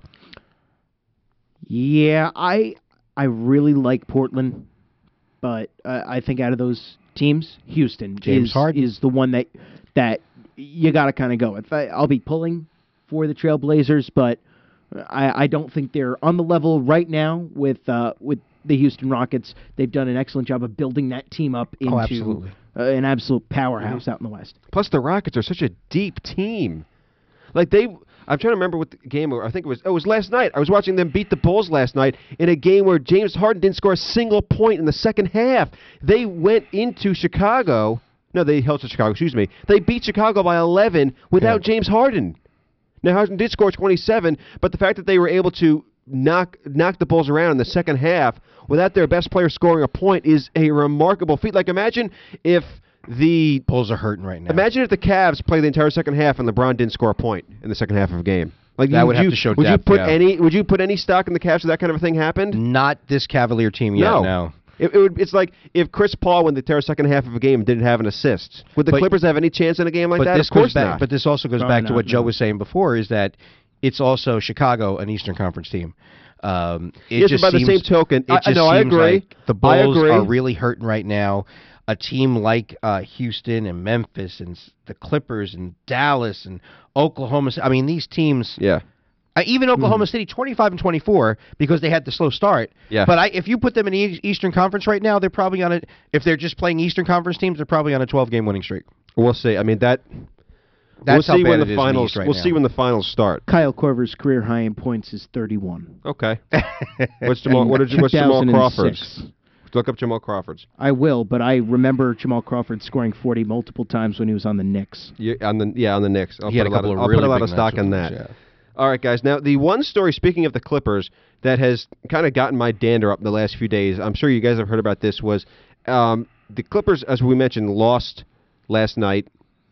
B: Yeah, I I really like Portland, but uh, I think out of those teams, Houston
C: James
B: is
C: Harden.
B: is the one that that you got to kind of go with. I, I'll be pulling for the Trailblazers, but I, I don't think they're on the level right now with uh, with the Houston Rockets. They've done an excellent job of building that team up into
C: Oh, absolutely.
B: uh, an absolute powerhouse
A: Mm-hmm.
B: out in the West.
A: Plus, the Rockets are such a deep team. Like they, I'm trying to remember what the game. I think it was. Oh, it was last night. I was watching them beat the Bulls last night in a game where James Harden didn't score a single point in the second half. They went into Chicago. No, they held to Chicago. Excuse me. They beat Chicago by eleven without
C: Yeah.
A: James Harden. Now Harden did score twenty-seven, but the fact that they were able to knock knock the Bulls around in the second half without their best player scoring a point is a remarkable feat. Like imagine if the
C: Bulls are hurting right now.
A: Imagine if the Cavs played the entire second half and LeBron didn't score a point in the second half of a game. Like
C: That
A: you,
C: would have
A: you,
C: to show
A: Would
C: depth,
A: you put
C: yeah.
A: any? Would you put any stock in the Cavs if that kind of a thing happened?
C: Not this Cavalier team yet.
A: No.
C: No.
A: It, it would. It's like if Chris Paul, when the entire second half of a game, didn't have an assist. Would the
C: But-
A: Clippers have any chance in a game like
C: But
A: that?
C: this
A: Of course
C: goes back.
A: not.
C: But this also goes
B: Probably
C: back to
B: not,
C: what Joe
B: no.
C: was saying before: is that it's also Chicago, an Eastern Conference team. Um, it
A: Yes,
C: just
A: but by the
C: seems,
A: same token,
C: it
A: I-
C: just
A: no, I
C: seems
A: agree.
C: like the
A: I
C: Bulls
A: agree.
C: are really hurting right now. A team like uh, Houston and Memphis and s- the Clippers and Dallas and Oklahoma. Ci- I mean, these teams.
A: yeah.
C: Uh, even Oklahoma City, twenty-five and twenty-four, because they had the slow start.
A: Yeah.
C: But I, if you put them in the Eastern Conference right now, they're probably on a. If they're just playing Eastern Conference teams, they're probably on a twelve-game winning streak.
A: We'll see. I mean that.
C: That's
A: we'll see
C: how
A: when
C: bad
A: the
C: it is in the
A: finals.
C: East right
A: we'll
C: now.
A: see when the finals start.
B: Kyle Korver's career high in points is thirty-one.
A: Okay. What's Jamal? What did, what's Jamal
B: two thousand six.
A: Crawford's? Look up Jamal Crawford's.
B: I will, but I remember Jamal Crawford scoring forty multiple times when he was on the Knicks.
A: Yeah, on the yeah on the Knicks. I'll
C: He
A: put
C: had a
A: lot
C: couple
A: of,
C: of
A: I'll
C: really
A: put a lot
C: big
A: of stock
C: nights
A: in
C: with
A: that.
C: those, yeah.
A: All right, guys. Now the one story, speaking of the Clippers, that has kind of gotten my dander up the last few days. I'm sure you guys have heard about this. Was um, the Clippers, as we mentioned, lost last night,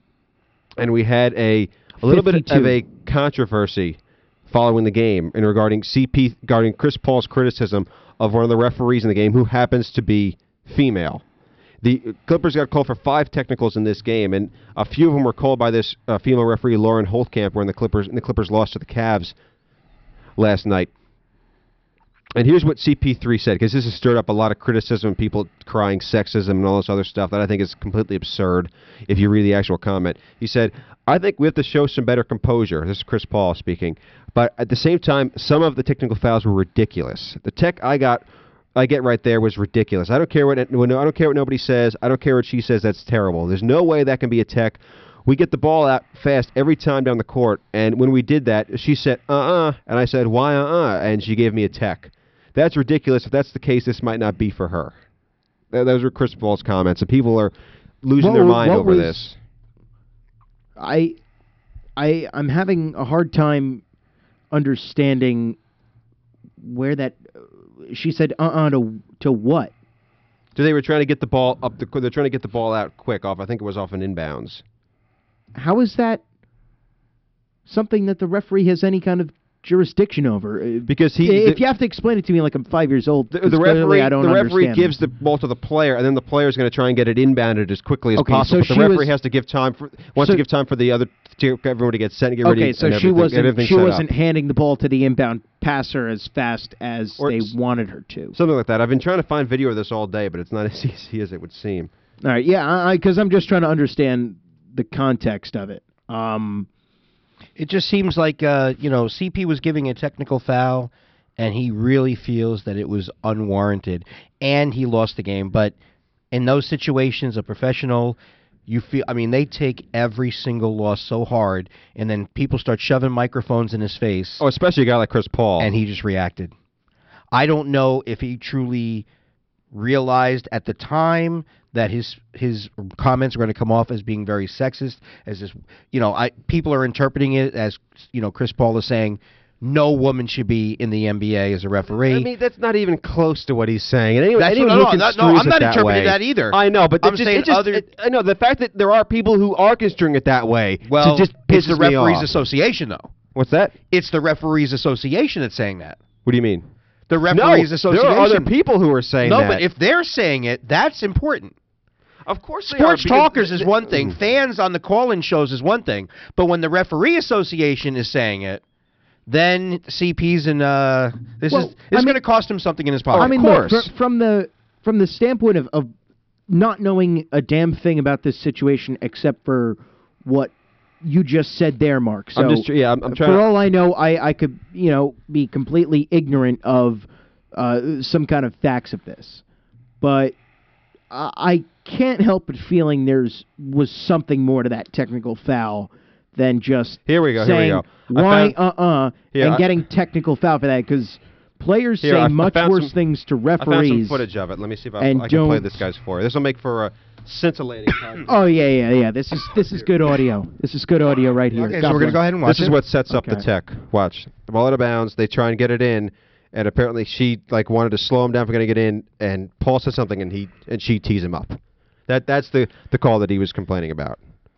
A: and we had a a little bit of
B: fifty-two.
A: a controversy following the game in regarding C P regarding Chris Paul's criticism of one of the referees in the game, who happens to be female. The Clippers got called for five technicals in this game, and a few of them were called by this uh, female referee, Lauren Holtkamp, when the Clippers and the Clippers lost to the Cavs last night. And here's what C P three said, because this has stirred up a lot of criticism, people crying sexism and all this other stuff that I think is completely absurd if you read the actual comment. He said, I think we have to show some better composure. This is Chris Paul speaking. But at the same time, some of the technical fouls were ridiculous. The tech I got I get right there was ridiculous. I don't care what I don't care what nobody says. I don't care what she says. That's terrible. There's no way that can be a tech. We get the ball out fast every time down the court, and when we did that, she said, uh-uh, and I said, why uh-uh, and she gave me a tech. That's ridiculous. If that's the case, this might not be for her. Th- Those were Chris Paul's comments, and people are losing
B: What
A: their
B: were-
A: mind
B: what
A: over
B: was-
A: this.
B: I, I, I'm having a hard time understanding where that. She said, "Uh-uh," to to what?
A: So they were trying to get the ball up the. They're trying to get the ball out quick off. I think it was off an inbounds.
B: How is that something that the referee has any kind of jurisdiction over? Uh,
A: Because he,
B: if
A: the-
B: you have to explain it to me like I'm five years old,
A: The,
B: 'cause
A: the
B: clearly
A: referee,
B: I don't
A: the referee
B: understand.
A: gives the ball to the player, and then the player is going to try and get it inbounded as quickly as
B: Okay,
A: possible.
B: so
A: but the
B: she
A: referee
B: was-
A: has to give time for wants
B: so-
A: to give time for the other to everyone to get set and get ready.
B: Okay, so
A: and
B: she
A: everything- get
B: wasn't
A: everything
B: she
A: set
B: wasn't
A: up.
B: handing the ball to the inbound passer as fast as
A: Or
B: they
A: s-
B: wanted her to.
A: Something like that. I've been trying to find video of this all day, but it's not as easy as it would seem.
B: All right, yeah, because I'm just trying to understand the context of it. Um,
C: It just seems like uh, you know C P was giving a technical foul, and he really feels that it was unwarranted, and he lost the game. But in those situations, a professional you feel. I mean, they take every single loss so hard, and then people start shoving microphones in his face.
A: Oh, especially a guy like Chris Paul.
C: And he just reacted. I don't know if he truly realized at the time that his his comments were going to come off as being very sexist, as this, you know, I people are interpreting it as, you know, Chris Paul is saying no woman should be in the N B A as a referee.
A: I mean, that's not even close to what he's saying. And anyone,
C: That's
A: anyone
C: what,
A: who
C: no, no,
A: construes
C: no, I'm
A: it
C: not
A: that
C: interpreting
A: way,
C: that either.
A: I know, but
C: I'm
A: it just,
C: saying
A: it just,
C: other.
A: it, I know the fact that there are people who are construing it that way.
C: Well,
A: just
C: it's the
A: pisses me
C: Referees
A: off.
C: Association, though.
A: What's that?
C: It's the Referees Association that's saying that.
A: What do you mean?
C: The Referees
A: no,
C: Association.
A: there are other people who are saying
C: no,
A: that.
C: No, but if they're saying it, that's important.
A: Of course they
C: Sports
A: are, because
C: talkers is
A: th-
C: one thing.
A: Mm.
C: Fans on the call-in shows is one thing. But when the Referee Association is saying it, then C P's and uh, this
B: Well,
C: is this is
B: I
C: going to
B: mean-
C: cost him something in his pocket.
B: I mean,
A: of
B: look,
A: course.
B: fr- from the from the standpoint of, of not knowing a damn thing about this situation except for what you just said there, Mark. So
A: I'm just yeah, I'm, I'm trying.
B: for
A: to,
B: all I know, I, I could you know be completely ignorant of uh, some kind of facts of this, but I, I can't help but feeling there's was something more to that technical foul than just
A: Here we go, here we
B: saying
A: go. I
B: why
A: found-
B: uh uh
A: Here,
B: and
A: I-
B: getting technical foul for that because players
A: Here,
B: say
A: I- I
B: much
A: found
B: worse
A: some-
B: things to
A: I found some
B: referees.
A: footage of it. Let me see if I,
B: and
A: I can play
B: don't-
A: this guy's for you. This will make for a scintillating podcast.
B: Oh yeah, yeah, yeah. This is this is good audio. This is good audio right here.
C: Okay,
B: God
C: so we're going to
B: bless.
C: go ahead and watch
A: This is
C: it.
A: what sets up the
B: Okay.
A: tech. Watch. The ball out of bounds. They try and get it in, and apparently she like wanted to slow him down for going to get in, and Paul said something, and he and she tees him up. That that's the the call that he was complaining about.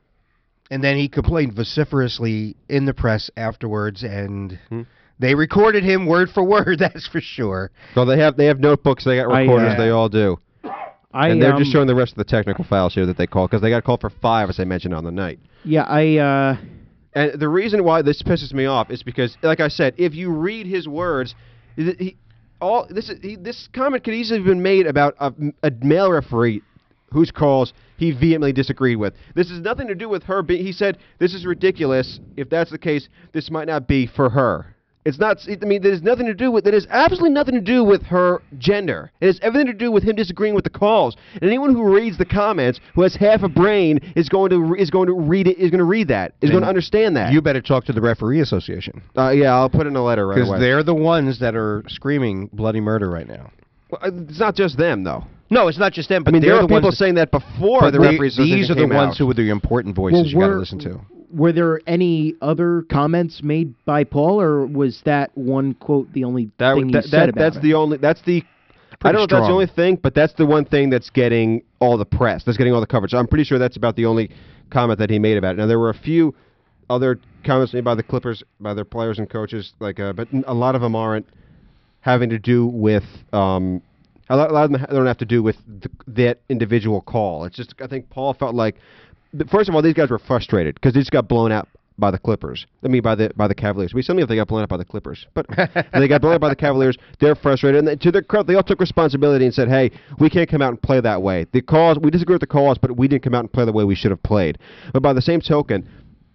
C: And then he complained vociferously in the press afterwards, and
A: Hmm.
C: they recorded him word for word, that's for sure.
A: Well, they have they have notebooks. They got
B: I,
A: recorders.
B: uh,
A: they all do.
B: I,
A: and they're
B: um,
A: just showing the rest of the technical files here that they called because they got called for five, as I mentioned on the night.
B: Yeah, I. Uh,
A: And the reason why this pisses me off is because, like I said, if you read his words, he, he- all this is- he, this comment could easily have been made about a, a male referee whose calls he vehemently disagreed with. This has nothing to do with her. Be, he said, "This is ridiculous. If that's the case, this might not be for her." It's not. I mean, there's nothing to do with. It has absolutely nothing to do with her gender. It has everything to do with him disagreeing with the calls. And anyone who reads the comments, who has half a brain, is going to re- is going to read it. Is going to read that. Is
C: And
A: going to understand that.
C: You better talk to the Referee Association.
A: Uh, yeah, I'll put in a letter right
C: Because
A: away.
C: they're the ones that are screaming bloody murder right now.
A: Well, uh, it's not just them, though.
C: No, it's not just them,
A: I
C: but
A: mean,
C: they're
A: there are
C: the
A: people
C: ones that-
A: saying that before
C: but
A: the
C: we-
A: referees.
C: These are the
A: came
C: ones
A: out.
C: who are the important voices
B: well,
C: you got to
B: were,
C: listen to.
B: were there any other comments made by Paul, or was that one quote the only
A: That,
B: thing
A: that,
B: he said
A: that-
B: about
A: that's
B: it?
A: the only. That's the. I
C: Pretty
A: don't know if that's the
C: strong.
A: only thing, but that's the one thing that's getting all the press. That's getting all the coverage. I'm pretty sure that's about the only comment that he made about it. Now there were a few other comments made by the Clippers, by their players and coaches, like, uh, but a lot of them aren't having to do with. Um, a lot, a lot of them ha- don't have to do with the, that individual call. It's just I think Paul felt like, first of all, these guys were frustrated because they just got blown out by the Clippers. I mean, by the by the Cavaliers. We still if they got blown out by the Clippers, but they got blown out by the Cavaliers. They're frustrated, and they, to their credit, they all took responsibility and said, "Hey, we can't come out and play that way. The calls, we disagree with the calls, but we didn't come out and play the way we should have played." But by the same token,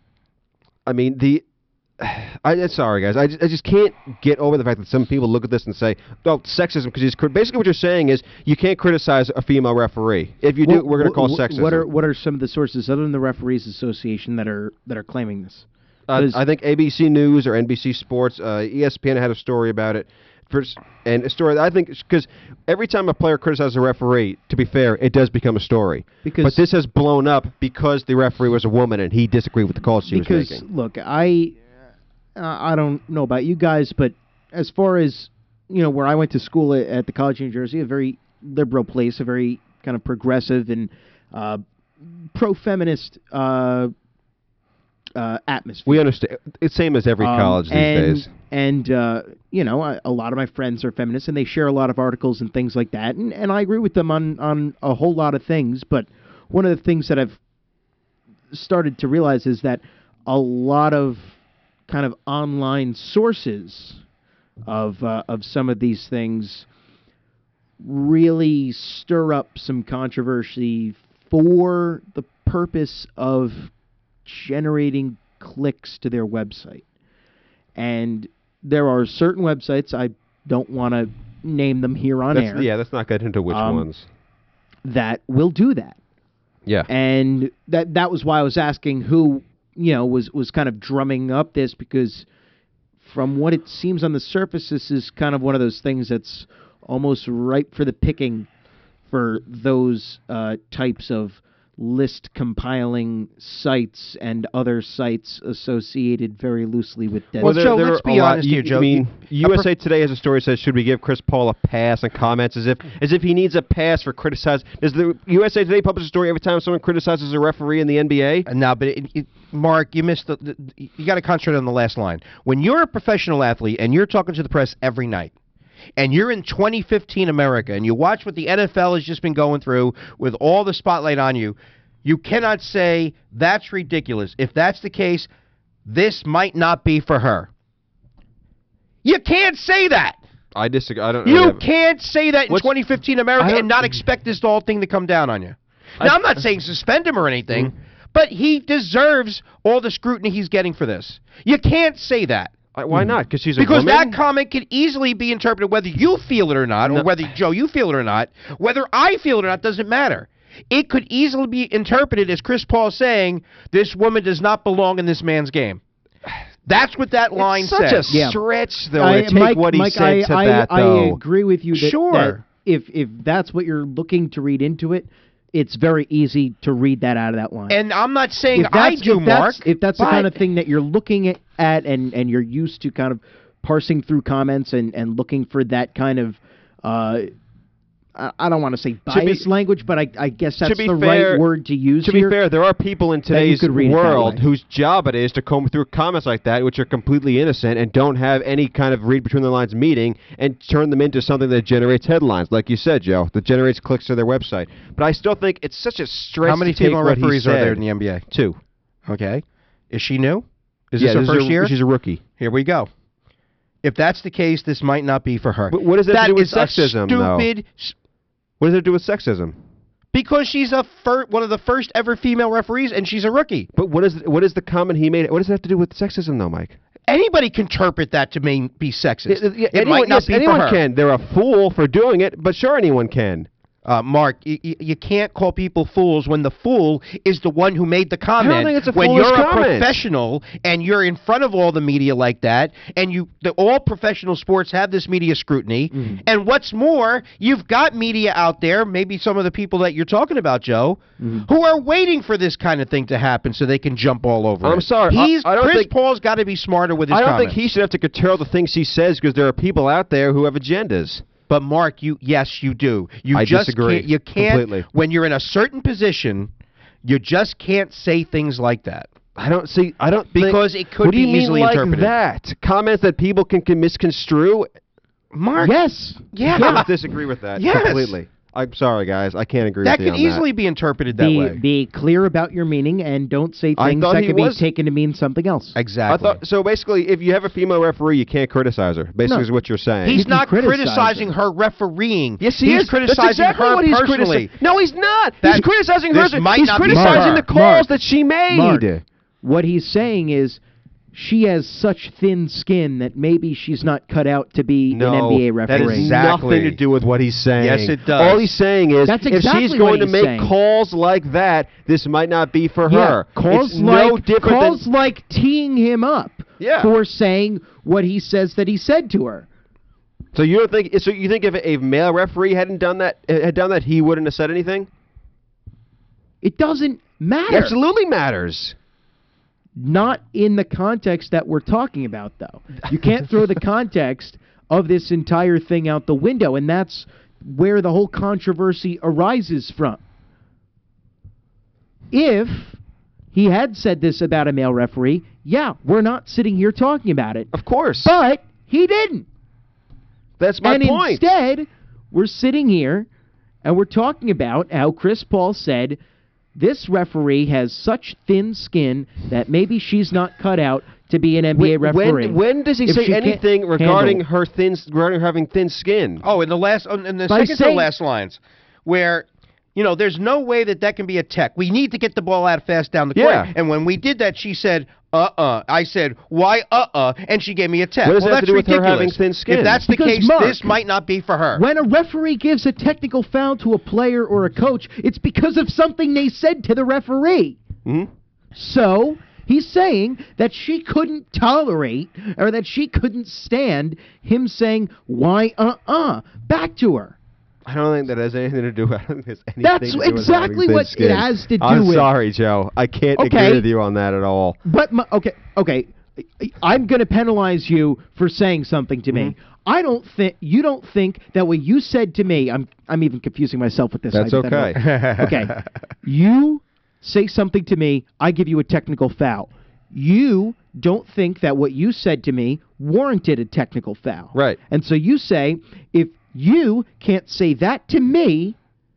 A: I mean the. I, I'm sorry, guys. I just, I just can't get over the fact that some people look at this and say, "Oh, sexism." Because he's cri- basically what you're saying is you can't criticize a female referee. If you do,
B: Well,
A: we're going to call
B: wh- wh-
A: sexism.
B: What are what are some of the sources other than the Referees Association that are that are claiming this?
A: Uh,
B: 'Cause-
A: I think A B C News or N B C Sports, uh, E S P N had a story about it. First, and a story that I think because every time a player criticizes a referee, to be fair, it does become a story.
B: Because-
A: but this has blown up because the referee was a woman and he disagreed with the calls she
B: because
A: was making.
B: look, I uh, I don't know about you guys, but as far as you know, where I went to school at, at the College of New Jersey, a very liberal place, a very kind of progressive and uh, pro-feminist uh, uh, atmosphere.
A: We understand. It's same as every
B: Um,
A: college these
B: and,
A: days.
B: And, uh, you know, I, a lot of my friends are feminists, and they share a lot of articles and things like that. And, and I agree with them on, on a whole lot of things. But one of the things that I've started to realize is that a lot of kind of online sources of uh, of some of these things really stir up some controversy for the purpose of generating clicks to their website. And there are certain websites, I don't want to name them here on
A: That's,
B: air,
A: yeah, let's not get into which
B: Um,
A: ones.
B: that will do that.
A: Yeah.
B: And that that was why I was asking who, you know, was, was kind of drumming up this, because from what it seems on the surface, this is kind of one of those things that's almost ripe for the picking for those uh, types of list compiling sites and other sites associated very loosely with Deadspin.
C: Well,
A: there-
C: Joe,
A: there
C: let's
A: are a
C: be
A: lot-
C: honest
A: you-
C: here, Joe.
A: I mean,
C: You-
A: U S A Today has a story that says, should we give Chris Paul a pass on comments, as if as if he needs a pass for criticize. Does the U S A Today publish a story every time someone criticizes a referee in the N B A?
C: No, but it, it, Mark, you missed the, the. You got to concentrate on the last line. When you're a professional athlete and you're talking to the press every night, and you're in twenty fifteen America, and you watch what the N F L has just been going through with all the spotlight on you, you cannot say that's ridiculous. If that's the case, this might not be for her. You can't say that.
A: I disagree. I don't.
C: You
A: I
C: can't say that in
A: What's-
C: twenty fifteen
A: I
C: America
A: don't-
C: and not expect this whole thing to come down on you. Now,
A: I-
C: I'm not saying suspend him or anything, but he deserves all the scrutiny he's getting for this. You can't say that.
A: I, why not? Because she's a
C: Because
A: woman?
C: that comment could easily be interpreted whether you feel it or not, or
A: No.
C: whether, Joe, you feel it or not. Whether I feel it or not doesn't matter. It could easily be interpreted as Chris Paul saying, this woman does not belong in this man's game. That's what that line
A: it's such
C: says.
A: a
B: Yeah.
A: stretch, though,
B: I,
A: to take
B: Mike,
A: what he
B: Mike,
A: said
B: I,
A: to
B: I,
A: that,
B: I
A: though.
B: agree with you that,
C: Sure.
B: that if if that's what you're looking to read into it, it's very easy to read that out of that line.
C: And I'm not saying
B: if
C: I
B: that's,
C: do,
B: if that's,
C: Mark.
B: if that's the
C: but-
B: kind of thing that you're looking at, at and, and you're used to kind of parsing through comments and, and looking for that kind of, uh, I, I don't want to say
A: be-
B: biased language, but I, I guess that's
A: be
B: the
A: fair-
B: right word to use
A: To
B: here.
A: be fair, there are people in
B: that you
A: today's
B: could read it that
A: world
B: way.
A: whose job it is to comb through comments like that, which are completely innocent and don't have any kind of read between the lines meaning, and turn them into something that generates headlines, like you said, Joe, that generates clicks to their website. But I still think it's such a stretch.
C: How many
A: to take
C: female
A: what he
C: referees are there
A: said.
C: in the N B A?
A: Two.
C: Okay. Is she new? Is
A: yeah,
C: this her
A: is
C: first
A: a,
C: year?
A: She's a rookie.
C: Here we go. If that's the case, this might not be for her.
A: But what does that,
C: That
A: do with
C: is a
A: sexism, though?
C: stupid. s-
A: What does it do with sexism?
C: Because she's a fir- one of the first ever female referees, and she's a rookie.
A: But what is what is the comment he made? What does it have to do with sexism, though, Mike?
C: Anybody can interpret that to mean be sexist.
A: Yeah, yeah,
C: it
A: anyone,
C: might not
A: yes,
C: be
A: anyone
C: for her.
A: can. They're a fool for doing it, but sure, anyone can.
C: Uh, Mark, y- y- you can't call people fools when the fool is the one who made the comment.
A: think it's a
C: when
A: foolish
C: you're a
A: comment.
C: professional and you're in front of all the media like that, and you, the, all professional sports have this media scrutiny.
A: Mm-hmm.
C: And what's more, you've got media out there, maybe some of the people that you're talking about, Joe,
A: Mm-hmm.
C: who are waiting for this kind of thing to happen so they can jump all over
A: I'm
C: it.
A: sorry, I-
C: He's,
A: I don't
C: Chris
A: think-
C: Paul's got to be smarter with his
A: I don't
C: comments.
A: think he should have to curtail the things he says because there are people out there who have agendas.
C: But Mark, you yes, you do. You
A: I
C: just
A: disagree
C: can't, you can't
A: completely.
C: when you're in a certain position, you just can't say things like that.
A: I don't see. I don't
C: Because
A: think,
C: it could
A: what do
C: be
A: you mean
C: easily
A: like
C: interpreted.
A: that? Comments that people can, can misconstrue.
C: Mark,
B: Yes.
C: yeah,
A: I disagree with that
C: Yes.
A: completely. I'm sorry, guys. I can't agree
C: that
A: with you
C: could
A: on
C: easily be interpreted that
B: Be,
C: way.
B: be clear about your meaning and don't say
A: I
B: things
A: thought
B: that
A: he
B: can be
A: was-
B: taken to mean something else.
C: Exactly.
A: I thought so. Basically, if you have a female referee, you can't criticize her. Basically,
B: No.
A: is what you're saying.
C: he's
B: You can
C: not
B: criticize
C: criticizing
B: her.
C: her refereeing.
A: Yes, he
C: he's
A: is.
C: criticizing
A: That's exactly
C: her
A: what he's
C: personally.
A: criticizing. No, he's not.
C: That-
A: he's criticizing her.
C: this might
A: He's
C: not be
A: criticizing
C: her.
A: the calls
B: Mark,
A: that she made.
B: Mark, what he's saying is she has such thin skin that maybe she's not cut out to be
A: No,
B: an N B A
A: that
B: referee.
A: has
C: Exactly.
A: nothing to do with what he's saying.
C: Yes, it does.
A: All he's saying is
B: That's
A: if
B: exactly
A: she's
B: what
A: going to
B: he's
A: make
B: saying.
A: calls like that, this might not be for
B: Yeah,
A: her.
B: calls
A: it's
B: like
A: no different
B: calls
A: than
B: like teeing him up
A: Yeah.
B: for saying what he says that he said to her.
A: So you don't think? So you think if a, a male referee hadn't done that, had done that, he wouldn't have said anything?
B: It doesn't matter.
A: It absolutely matters.
B: Not in the context that we're talking about, though. You can't throw the context of this entire thing out the window, and that's where the whole controversy arises from. If he had said this about a male referee, yeah, we're not sitting here talking about it.
A: Of course.
B: But he didn't.
A: That's my
B: and
A: point.
B: instead, we're sitting here and we're talking about how Chris Paul said this referee has such thin skin that maybe she's not cut out to be an N B A
A: when,
B: referee.
A: when, when does he
B: If
A: say
B: she can't
A: anything regarding
B: handle-
A: her thin, regarding her having thin skin?
C: Oh, in the last, in the
B: By
C: second to
B: saying-
C: last lines, where you know, there's no way that that can be a tech. We need to get the ball out fast down the court.
A: Yeah.
C: And when we did that, she said, uh-uh. I said, why uh-uh? And she gave me a test.
A: What does
C: well,
A: that have
C: that's
A: to do with her
C: ridiculous.
A: having thin skin?
C: If that's the
B: Because,
C: case,
B: Mark,
C: this might not be for her.
B: When a referee gives a technical foul to a player or a coach, it's because of something they said to the referee.
A: Mm-hmm.
B: So he's saying that she couldn't tolerate or that she couldn't stand him saying, why uh-uh, back to her.
A: I don't think that has anything to do with it. Has anything
B: That's
A: to do with
B: exactly
A: having thin
B: what it
A: skin.
B: has to do
A: I'm
B: with.
A: sorry, Joe. I can't
B: Okay.
A: agree with you on that at all.
B: But, my, okay, okay, I'm going to penalize you for saying something to me.
A: Mm-hmm.
B: I don't think, you don't think that what you said to me, I'm, I'm even confusing myself with this.
A: That's
B: hypothetical.
A: okay.
B: Okay, you say something to me, I give you a technical foul. You don't think that what you said to me warranted a technical foul.
A: Right.
B: And so you say, if you can't say that to me,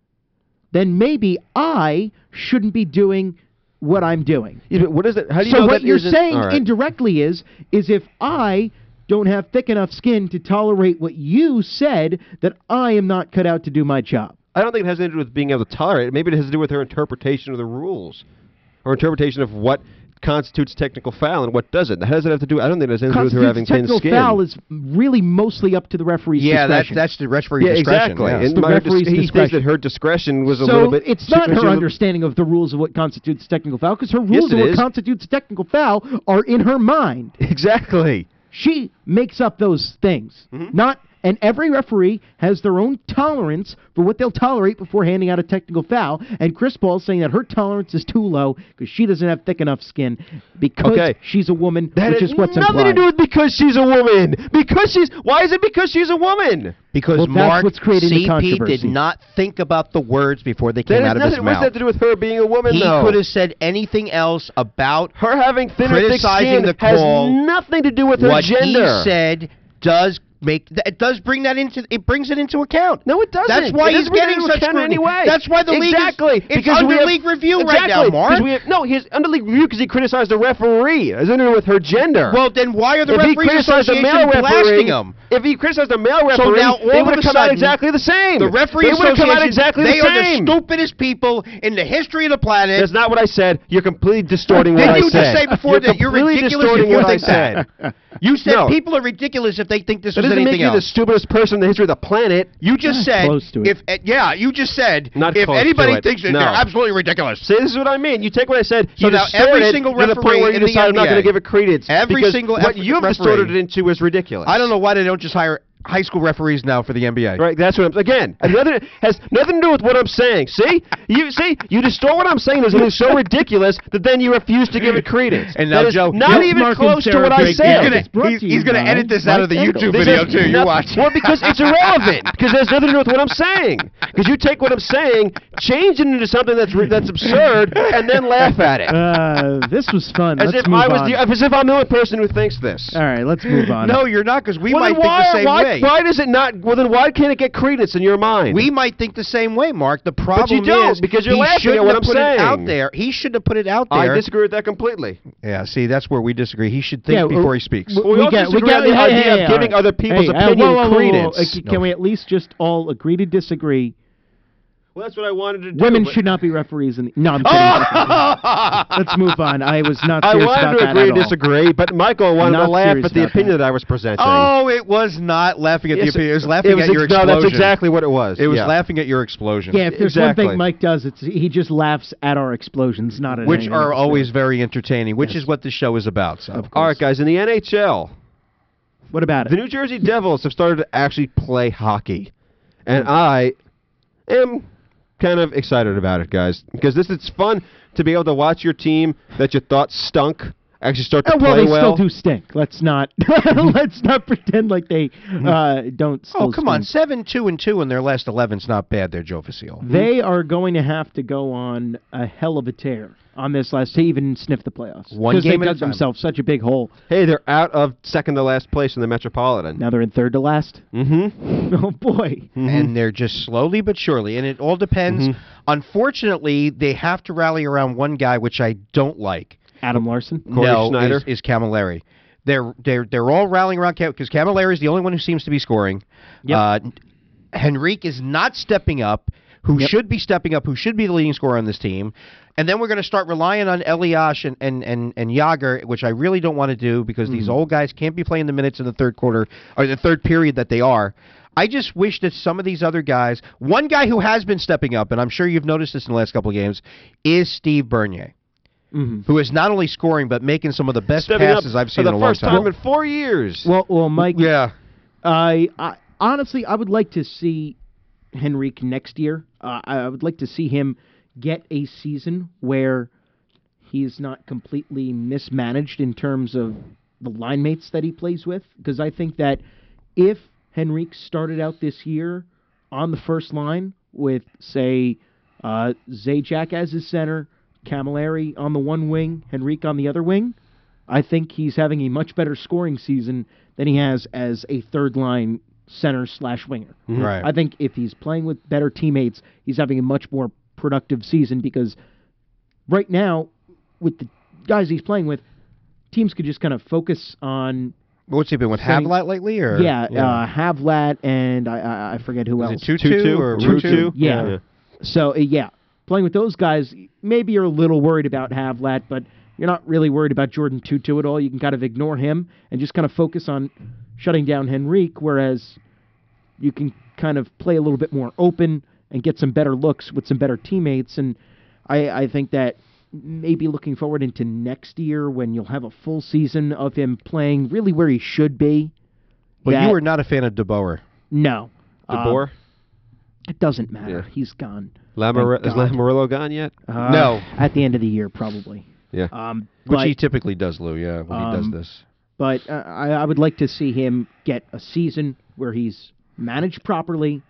B: then maybe I shouldn't be doing what I'm doing.
A: Yeah, but what is it? How do you
B: So
A: know
B: what
A: that
B: you're
A: isn't-
B: saying
A: all right.
B: indirectly is, is if I don't have thick enough skin to tolerate what you said, that I am not cut out to do my job.
A: I don't think it has anything to do with being able to tolerate it. Maybe it has to do with her interpretation of the rules, or interpretation of what constitutes technical foul and what doesn't. How does it have to do? I don't think it has anything to do with her having thin
B: technical
A: skin.
B: foul is really mostly up to the referee's
C: yeah, that's
B: discretion.
C: that's the referee's
A: yeah,
C: discretion.
A: exactly.
C: yeah.
A: And
B: the
A: my
B: referee's
A: dis- he thinks
B: discretion.
A: that her discretion was a
B: so
A: little bit.
B: it's not
A: she was
B: her
A: a-
B: understanding of the rules of what constitutes technical foul, because her
A: Yes,
B: rules
A: it
B: of what
A: is.
B: constitutes technical foul are in her mind.
A: Exactly.
B: She makes up those things.
A: Mhm.
B: Not, and every referee has their own tolerance for what they'll tolerate before handing out a technical foul. And Chris Paul's saying that her tolerance is too low because she doesn't have thick enough skin because
A: Okay.
B: she's a woman,
A: That
B: which
A: has
B: is what's
A: nothing
B: implied.
A: to do with because she's a woman. Because she's. Why is it because she's a woman?
C: Because
B: Well, that's
C: Mark
B: what's creating the
C: C P
B: controversy.
C: did not think about the words before they
A: That
C: came
A: has
C: out of
A: nothing.
C: his
A: What's that
C: mouth.
A: to do with her being a woman?
C: He
A: though?
C: could have said anything else about
A: Her having thin or thick
C: criticizing
A: skin
C: the
A: has
C: call.
A: nothing to do with her
C: what
A: gender.
C: he said. Does make th- it does bring that into it brings it into account.
A: No, it doesn't.
C: That's why
A: It
C: he's
A: doesn't bring it
C: getting
A: into
C: such
A: account in
C: scrutiny.
A: any way.
C: That's why the league is-
A: exactly
C: it's
A: because
C: under
A: we have,
C: league review right
A: exactly,
C: now,
A: because
C: Mark.
A: We have, no, he's under league review because he criticized the referee. It has nothing to do with her gender.
C: Well, then why are the
A: if he
C: referees
A: criticized the
C: association
A: male
C: blasting
A: referee,
C: him?
A: if he criticized the male referee,
C: So now all
A: they
C: of
A: would
C: a
A: have come out
C: sudden,
A: exactly the same.
C: The referee
A: they would have come out
C: association,
A: exactly
C: they
A: the
C: are
A: same.
C: the stupidest people in the history of the planet.
A: That's not what I said. You're completely distorting what
C: Didn't
A: I
C: you
A: said.
C: just say before
A: you're
C: that you're
A: completely
C: ridiculous
A: distorting
C: if you
A: what I
C: think that?
A: said.
C: You said
A: No.
C: people are ridiculous if they think this
A: That
C: was
A: doesn't make
C: anything
A: you the
C: else.
A: stupidest person in the history of the planet.
C: You just
B: Not
C: said
B: close to it.
C: if uh, yeah, you just said
A: Not
C: if
A: close to
C: anybody
A: it.
C: thinks that
A: No.
C: they're absolutely ridiculous.
A: See, this is what I mean. You take what I said,
C: So
A: you
C: now
A: distort
C: every
A: it
C: single
A: to the point
C: referee
A: where you
C: in the
A: decide I'm not
C: N B A,
A: going to give it credence.
C: every
A: because
C: single
A: what
C: F-
A: you've
C: referee-
A: distorted it into is ridiculous.
C: I don't know why they don't just hire high school referees now for the N B A.
A: Right, that's what I'm again. Another has nothing to do with what I'm saying. See, you see, you distort what I'm saying. Is something so ridiculous that then you refuse to give it credence.
C: And now
A: That is
C: Joe-
A: not
B: Yes,
A: even
B: Mark and
A: close to
B: Sarah
A: what I
B: break
A: said.
B: down.
C: He's
B: It's brought
C: gonna, he's,
B: to
C: he's
B: you
C: gonna
B: by
C: edit this out of the
B: Mike Engel.
C: YouTube
A: This
C: video
A: has
C: too. You
A: nothing-
C: watch.
A: Well, because it's irrelevant. Because there's nothing to do with what I'm saying. Because you take what I'm saying, change it into something that's re- that's absurd, and then laugh at it.
B: Uh, this was fun.
A: as
B: Let's
A: if
B: move
A: I was
B: on.
A: the, as if I'm the only person who thinks this.
B: All right, let's move on.
C: No, you're not, because we
A: well,
C: might
A: then
C: think
A: why,
C: the same
A: why,
C: way.
A: why does it not? Well, then why can't it get credence in your mind?
C: We might think the same way, Mark. The problem
A: you don't,
C: is
A: because you're
C: he
A: laughing at
C: shouldn't
A: what
C: have
A: I'm
C: put it out
A: saying.
C: there. He should have put it out
A: I
C: there.
A: disagree with that completely.
C: Yeah, see, that's where we disagree. He should think
B: Yeah,
C: before
B: uh,
C: he speaks.
B: w-
A: Well, we also
B: get-
A: disagree on the
B: hey,
A: idea
B: hey,
A: of
B: hey,
A: giving
B: all
A: other people's
B: Hey, uh,
A: opinion
B: whoa, whoa, whoa, whoa,
A: credence.
B: whoa. Uh, c- Can we at least just all agree to disagree?
A: Well, that's what I wanted to do.
B: Women
A: but-
B: should not be referees in the... No, I'm kidding.
C: Oh!
B: Let's move on. I was not
A: I
B: serious
A: wanted
B: about
A: to
B: that
A: agree
B: at
A: and
B: all.
A: disagree, but Michael wanted
B: Not
A: to laugh
B: serious
A: at the
B: about
A: opinion
B: that.
A: that I was presenting.
C: Oh, it was not laughing at
A: Yes,
C: the opinion. It was laughing
A: it was
C: at your
A: ex-
C: explosion.
A: No, that's exactly what it was.
C: It was
A: yeah.
C: laughing at your explosion.
B: Yeah, if there's one
A: Exactly.
B: thing Mike does, it's he just laughs at our explosions, not at
C: which
B: anything
C: are
B: else.
C: always very entertaining, which
B: Yes.
C: is what the show is about. So.
B: Of course.
A: All right, guys, in the N H L,
B: What about
A: the
B: it?
A: New Jersey Devils have started to actually play hockey, and I am kind of excited about it, guys, because this it's fun to be able to watch your team that you thought stunk actually start to
B: Oh, well,
A: play
B: they
A: well.
B: still do stink. Let's not let's not pretend like they uh, don't. Still
C: Oh, come on.
B: stink.
C: seven two and two in their last eleven's not bad there, Joe Facile.
B: They are going to have to go on a hell of a tear on this last to even sniff the playoffs.
C: One
B: because they
C: game at a
B: dug
C: time.
B: themselves such a big hole.
A: Hey, they're out of second to last place in the Metropolitan.
B: Now they're in third to last.
A: Mm-hmm.
B: Oh boy.
C: And they're just slowly but surely, and it all depends.
A: Mhm.
C: Unfortunately, they have to rally around one guy, which I don't like.
B: Adam Larson.
A: Corey
C: no,
A: Schneider?
C: is, is Camilleri. They're they're they're all rallying around because Camilleri is the only one who seems to be scoring.
B: Yep.
C: Uh, Henrique is not stepping up. who
B: Yep.
C: should be stepping up, who should be the leading scorer on this team. And then we're going to start relying on Eliash and, and, and, and Yager, which I really don't want to do because these old guys can't be playing the minutes in the third quarter or the third period that they are. I just wish that some of these other guys, one guy who has been stepping up, and I'm sure you've noticed this in the last couple of games, is Steve Bernier.
B: Mm-hmm.
C: Who is not only scoring but making some of the best
A: Stepping
C: passes
A: up
C: I've seen
A: for
C: in
A: the
C: a long
A: first
C: time.
A: time in four years.
B: Well, well, Mike.
C: Yeah.
B: I, I honestly, I would like to see Henrique next year. Uh, I would like to see him get a season where he's not completely mismanaged in terms of the line mates that he plays with. Because I think that if Henrique started out this year on the first line with, say, uh, Zajac as his center, Camilleri on the one wing, Henrique on the other wing, I think he's having a much better scoring season than he has as a third-line center slash winger.
C: Right.
B: I think if he's playing with better teammates, he's having a much more productive season because right now, with the guys he's playing with, teams could just kind of focus on...
C: What's he been with
B: Setting-
C: Havlat lately? Or
B: Yeah, Uh, Havlat and I, I, I forget who
C: Is
B: else.
C: it Tutu or
A: Tutu?
C: Tutu?
B: Yeah.
A: Yeah.
B: So, uh, yeah, playing with those guys, maybe you're a little worried about Havlat, but you're not really worried about Jordan Tutu at all. You can kind of ignore him and just kind of focus on shutting down Henrique, whereas you can kind of play a little bit more open and get some better looks with some better teammates. And I, I think that maybe looking forward into next year when you'll have a full season of him playing really where he should be.
C: But
B: that-
C: you were not a fan of DeBoer.
B: No.
A: DeBoer?
B: Um, it doesn't matter.
A: Yeah.
B: He's gone.
A: Lamar-
B: Thank
A: is
B: God.
A: Lamarillo gone yet?
B: Uh,
C: No.
B: At the end of the year, probably.
A: Yeah.
B: Um,
C: Which
B: but,
C: he typically does, Lou, yeah, when he does
B: Um,
C: this.
B: but uh, I, I would like to see him get a season where he's managed properly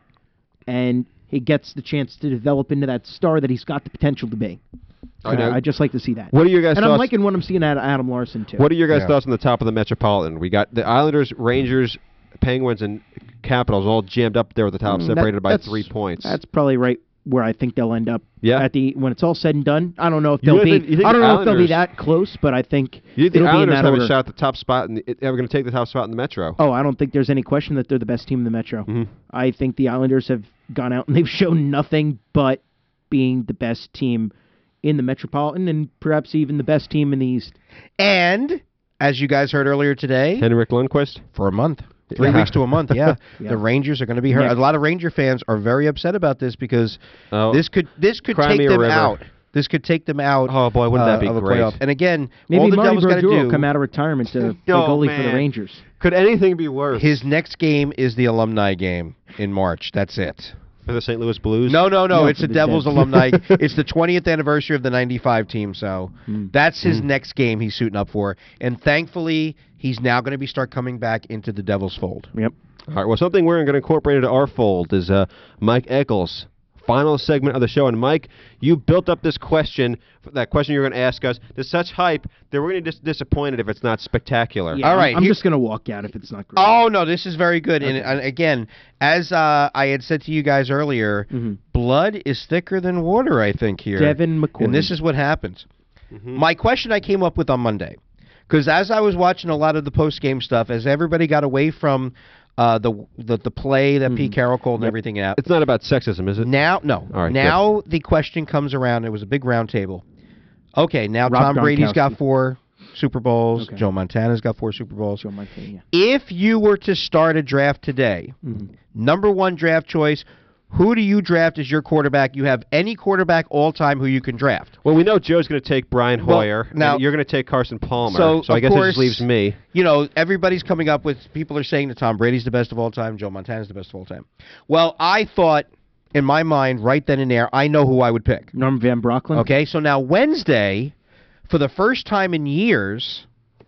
B: and he gets the chance to develop into that star that he's got the potential to be.
A: I know.
B: Uh, I'd just like to see that.
A: What are your guys'
B: and
A: thoughts?
B: I'm liking what I'm seeing out of Adam Larson, too.
A: What are your guys'
C: Yeah.
A: thoughts on the top of the Metropolitan? We got the Islanders, Rangers, Penguins, and Capitals all jammed up there at the top,
B: Mm, that-
A: separated by
B: that's-
A: three points.
B: That's probably right where I think they'll end up.
A: Yeah?
B: At the when it's all said and done, I don't know if
A: You
B: they'll
A: really
B: be.
A: think- you think
B: I don't
A: the
B: know if they'll be
A: Islanders-
B: that close, but I think
A: you think the
B: it'll be in
A: Islanders
B: that
A: have
B: order.
A: a shot at the top spot, and they're going to take the top spot in the Metro.
B: Oh, I don't think there's any question that they're the best team in the Metro.
A: Mhm.
B: I think the Islanders have gone out and they've shown nothing but being the best team in the Metropolitan and perhaps even the best team in the East.
C: And, as you guys heard earlier today,
A: Henrik Lundqvist?
C: for a month. Three
A: Yeah.
C: weeks to a month, yeah.
B: Yeah.
C: The Rangers are going to be hurt.
B: Yeah.
C: A lot of Ranger fans are very upset about this because
A: Oh.
C: this could this could
A: Cry
C: take
A: me a
C: them
A: river.
C: out. This could take them out.
A: Oh, boy, wouldn't
C: uh,
A: that be
C: of a
A: great.
C: playoff. And again,
B: Maybe
C: all the
B: Marty
C: Devil's got to
B: Brodeur
C: do.
B: will come out of retirement to play
A: Oh,
B: goalie for the
A: man.
B: Rangers.
A: Could anything be worse?
C: His next game is the alumni game in March. That's it.
A: For the Saint Louis Blues?
C: No, no, no.
B: No,
C: it's
B: for
C: the
B: the
C: Devils
B: Jets.
C: alumni. It's the twentieth anniversary of the ninety-five team, so
B: Hmm.
C: that's his
A: Hmm.
C: next game he's suiting up for. And thankfully, he's now going to be start coming back into the Devils fold.
B: Yep.
A: All right, well, something we're going to incorporate into our fold is uh, Mike Eccles, final segment of the show. And, Mike, you built up this question, that question you're going to ask us, to such hype that we're going to be dis- disappointed if it's not spectacular.
B: Yeah,
C: All right,
B: I'm, I'm
C: here-
B: just going to walk out if it's not great.
C: Oh, no, this is very good. And, and again, as uh, I had said to you guys earlier,
B: Mhm.
C: blood is thicker than water, I think, here.
B: Devin McCourty.
C: And this is what happens.
A: Mhm.
C: My question I came up with on Monday, because as I was watching a lot of the post-game stuff, as everybody got away from uh, the, the the play that Pete Carroll called and everything out,
A: It's not about sexism, is it?
C: now, no.
A: All right,
C: now the question comes around. It was a big round table. Okay, now
B: Rob
C: Tom Brady's got
B: Gronkowski.
C: four Super Bowls.
B: Okay.
C: Joe Montana's got four Super Bowls.
B: Joe Montana.
C: If you were to start a draft today,
B: Mhm.
C: number one draft choice, who do you draft as your quarterback? You have any quarterback all time who you can draft.
A: Well, we know Joe's going to take Brian
C: Well,
A: Hoyer.
C: now-
A: and you're going to take Carson Palmer.
C: So,
A: I
C: of
A: guess it
C: course-
A: just leaves me.
C: You know, everybody's coming up with, people are saying that Tom Brady's the best of all time, Joe Montana's the best of all time. Well, I thought, in my mind, right then and there, I know who I would pick.
B: Norm Van Brocklin.
C: Okay, so now Wednesday, for the first time in years,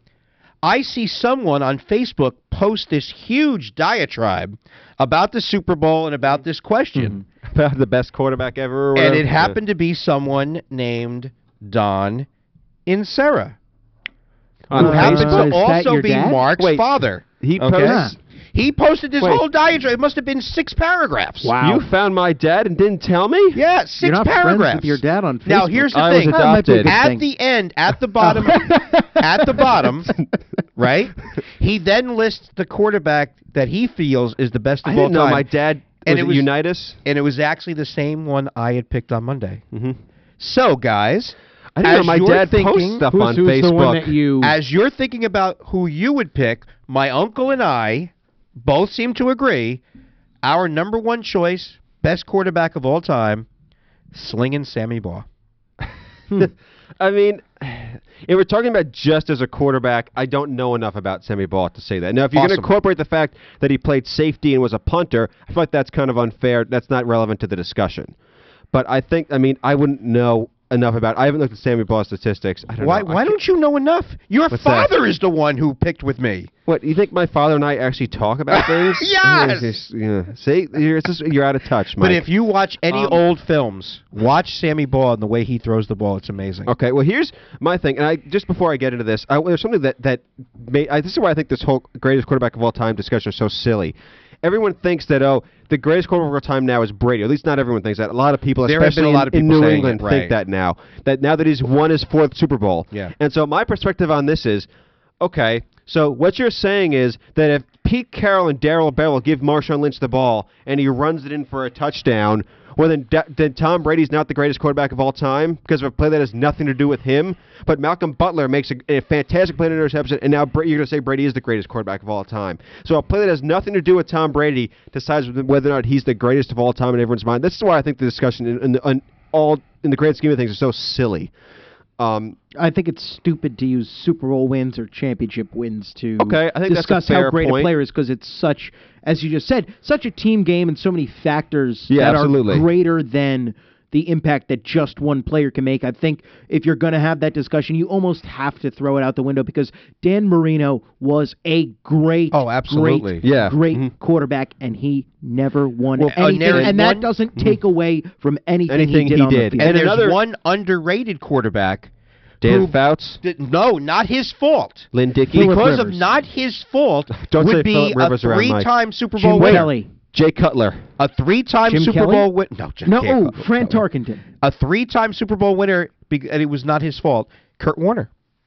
C: I see someone on Facebook post this huge diatribe about the Super Bowl and about this question.
A: About the best quarterback ever. Or
C: And
A: whatever.
C: it happened to be someone named Don Insera,
A: On
C: who happens
B: Facebook?
C: to
B: Is that
C: also
B: your
C: be
B: dad?
C: Mark's
A: Wait,
C: father.
A: He
C: Okay?
A: posts.
C: He posted this
A: Wait.
C: whole diatribe. It must have been six paragraphs.
B: Wow.
A: You found my dad and didn't tell me?
C: Yeah, six
B: You're not
C: paragraphs.
B: friends with your dad on Facebook.
C: Now, here's the
A: I was
C: thing.
B: That might be a
A: adopted.
B: good
C: At
B: thing.
C: the end, at the bottom, at the bottom, right? He then lists the quarterback that he feels is the best of
A: I
C: all
A: didn't know
C: time.
A: my dad
C: and
A: was
C: it
A: it
C: was
A: Unitas?
C: and it was actually the same one I had picked on Monday.
A: Mm-hmm.
C: So, guys,
A: I didn't
C: as
A: know my
C: you're
A: dad
C: thinking,
A: posts stuff
B: Who's,
A: on
B: who's
A: Facebook.
B: the one that you?
C: as you're thinking about who you would pick, my uncle and I both seem to agree. Our number one choice, best quarterback of all time, slinging Sammy Baugh.
A: I mean, if we're talking about just as a quarterback, I don't know enough about Sammy Baugh to say that. Now, if you're going
C: Awesome.
A: to incorporate the fact that he played safety and was a punter, I feel like that's kind of unfair. That's not relevant to the discussion. But I think, I mean, I wouldn't know enough about. I haven't looked at Sammy Baugh's statistics. I don't
C: Why?
A: know. I
C: Why
A: can't-
C: don't you know enough? Your
A: What's
C: father is the one who picked with me.
A: What, you think my father and I actually talk about things?
C: Yes!
A: It's just, yeah. See, you're, it's just, you're out of touch, Mike.
C: But if you watch any
A: Um,
C: old films, watch Sammy Baugh and the way he throws the ball. It's amazing.
A: Okay, well, here's my thing, and I just before I get into this, I, there's something that that made, I, this is why I think this whole greatest quarterback of all time discussion is so silly. Everyone thinks that oh, the greatest quarterback of all time now is Brady. At least not everyone thinks that. A lot of people,
C: There have
A: especially
C: been a lot
A: in,
C: of
A: in
C: people
A: New
C: saying
A: England,
C: it, right.
A: think that now. That now that he's won his fourth Super Bowl.
C: Yeah.
A: And so my perspective on this is, okay, so what you're saying is that if Pete Carroll and Darryl Bell give Marshawn Lynch the ball and he runs it in for a touchdown, well, then, da- then Tom Brady's not the greatest quarterback of all time because of a play that has nothing to do with him. But Malcolm Butler makes a, a fantastic play in interception, and now Bra- you're going to say Brady is the greatest quarterback of all time. So a play that has nothing to do with Tom Brady decides whether or not he's the greatest of all time in everyone's mind. This is why I think the discussion in, in, the, in all in the grand scheme of things is so silly. Um,
B: I think it's stupid to use Super Bowl wins or championship wins to
A: Okay, I think that's a
B: discuss
A: fair
B: how great
A: point.
B: a player is because it's such, as you just said, such a team game and so many factors
A: Yeah,
B: that
A: absolutely.
B: are greater than the impact that just one player can make. I think if you're going to have that discussion, you almost have to throw it out the window because Dan Marino was a great,
C: Oh, absolutely.
B: great,
A: Yeah.
B: great
A: Mhm.
B: quarterback, and he never won
C: Well, uh,
B: anything.
C: there is
B: and that
C: one-
B: doesn't take away from anything,
A: Anything
B: he did
A: he
B: on the
A: did.
B: field.
C: And,
A: And
C: there's
A: another-
C: one underrated quarterback.
A: Dan
C: who
A: Fouts,
C: did- no, not his fault.
A: Lynn Dickey,
B: Phillip
C: Because of
B: Rivers.
C: not his fault,
A: Don't say
C: would be
A: Phillip
C: a
A: Rivers around Mike.
C: three-time Super
B: Jim
C: Bowl winner.
B: Kelly.
A: Jay Cutler.
C: A three-time
B: Jim
C: Super
B: Kelly?
C: Bowl winner. No, Jim
B: No,
C: Kelly.
B: oh, Fran Tarkenton.
C: A three-time Super Bowl winner, be- and it was not his fault. Kurt Warner.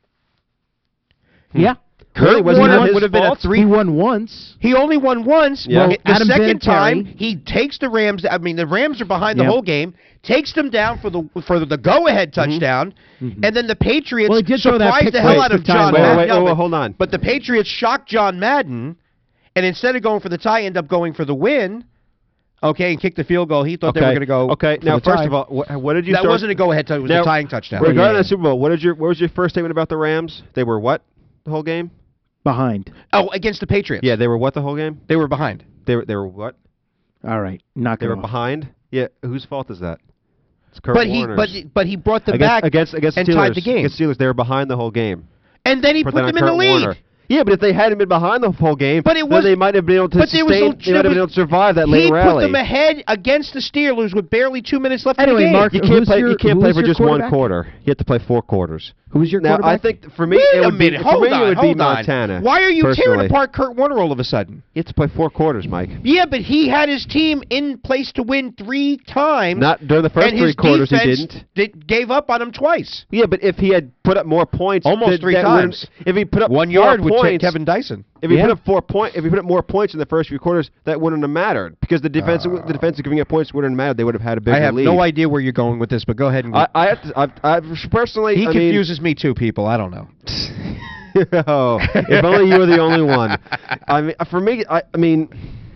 B: Yeah.
C: Kurt
A: Really? Was it
C: Warner
A: not his
C: would have been a
A: fault?
C: three.
B: He won once.
C: He only won once.
A: Yeah.
C: Well,
A: Well,
C: the
B: Adam
C: second
B: Vinatieri-
C: time, he takes the Rams. I mean, the Rams are behind the
B: Yeah.
C: whole game. Takes them down for the for the go-ahead touchdown, and then the Patriots
B: Well, he did throw that
C: surprised
B: pick
C: the hell
B: six
C: out of
B: to Ty
C: John
B: Law.
A: Wait,
C: Madden.
A: wait,
C: No,
A: wait, wait,
C: but-
A: hold on.
C: But the Patriots shocked John Madden, and instead of going for the tie, end up going for the win. Okay, and kicked the field goal. He thought
A: Okay.
C: they were going to go.
A: Okay.
C: for
A: Now,
C: the
A: first
C: tie.
A: of all, what, what did you?
C: that
A: start?
C: wasn't a go-ahead touchdown. It was
A: Now,
C: a tying touchdown.
A: Regarding
B: yeah.
A: the Super Bowl, what did your what was your first statement about the Rams? They were what the whole game?
B: Behind.
C: Oh, against the Patriots.
A: Yeah, they were what the whole game?
C: they were behind.
A: They were they were what?
B: All right. Knock
A: They
B: it
A: were
B: off.
A: behind. Yeah, whose fault is that? It's Kurt
C: But he,
A: Warner's.
C: but but he brought them
A: against,
C: back
A: against against
C: and
A: Steelers.
C: tied the game.
A: Against Steelers, they were behind the whole game.
C: And then he put,
A: that on
C: them in the
A: Kurt
C: lead.
A: Warner. Yeah, but if they hadn't been behind the whole game,
C: But it
A: then
C: was-
A: they might have been able to
C: but there was
A: sustain.
C: no-
A: they might have been able to survive that late
C: He
A: rally.
C: put them ahead against the Steelers with barely two minutes left
B: Anyway,
C: in the game.
B: Mark,
A: you can't
B: Who's
A: play.
B: your-
A: you can't
B: who
A: play
B: is
A: for
B: your
A: just one
B: quarterback?
A: quarter. You have to play four quarters.
B: Who's your
A: Now,
B: quarterback?
A: I think for me,
C: Wait
A: it
C: a
A: would be
C: minute.
A: for
C: Hold
A: me
C: on.
A: it would
C: hold
A: be
C: on.
A: Montana.
C: Why are you tearing
A: personally.
C: apart Kurt Warner all of a sudden?
A: You have to play four quarters, Mike.
C: Yeah, but he had his team in place to win three times.
A: Not during the first
C: and
A: three
C: his
A: quarters. He
C: defense
A: didn't.
C: Did, gave up on him twice.
A: Yeah, but if he had put up more points,
C: Almost
A: that-
C: three
A: that would've-
C: times.
A: If he put up
C: One
A: four
C: yard would
A: points,
C: take Kevin Dyson.
A: If he
B: Yeah.
A: put up four point, if he put up more points in the first few quarters, that wouldn't have mattered because the defense, the defense giving up points wouldn't have mattered. They would have had a bigger
C: I have
A: lead.
C: no idea where you're going with this, but go ahead and.
A: I, I have to. I've, I've personally.
C: he
A: I
C: confuses me too, people. I don't know.
A: Mean, oh, if only you were the only one. I mean, for me, I, I mean,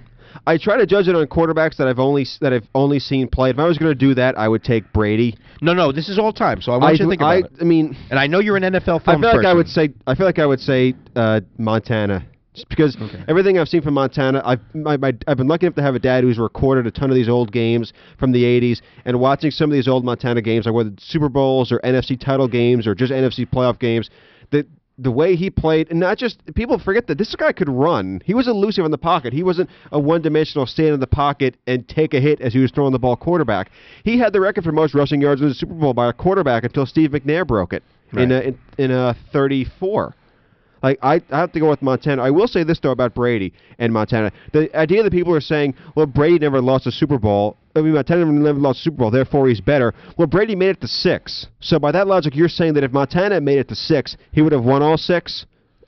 A: I try to judge it on quarterbacks that I've only that I've only seen play. If I was going to do that, I would take Brady.
C: No, no, this is all time, so I want you to think about
A: I,
C: it.
A: I mean,
C: And I know you're an N F L
A: I
C: film
A: feel like I
C: person.
A: would say I feel like I would say uh, Montana, just because
C: Okay.
A: everything I've seen from Montana, I've my, my, I've been lucky enough to have a dad who's recorded a ton of these old games from the eighties, and watching some of these old Montana games, like whether it's Super Bowls or N F C title games or just N F C playoff games, that the way he played, and not just people forget that this guy could run. He was elusive in the pocket. He wasn't a one-dimensional stand in the pocket and take a hit as he was throwing the ball quarterback. He had the record for most rushing yards in the Super Bowl by a quarterback until Steve McNair broke it in
C: Right.
A: a, in, in a thirty-four. Like I, I have to go with Montana. I will say this though about Brady and Montana. The idea that people are saying, well, Brady never lost a Super Bowl. I mean, Montana never lost a Super Bowl, therefore he's better. Well, Brady made it to six. So by that logic, you're saying that if Montana made it to six, he would have won all six.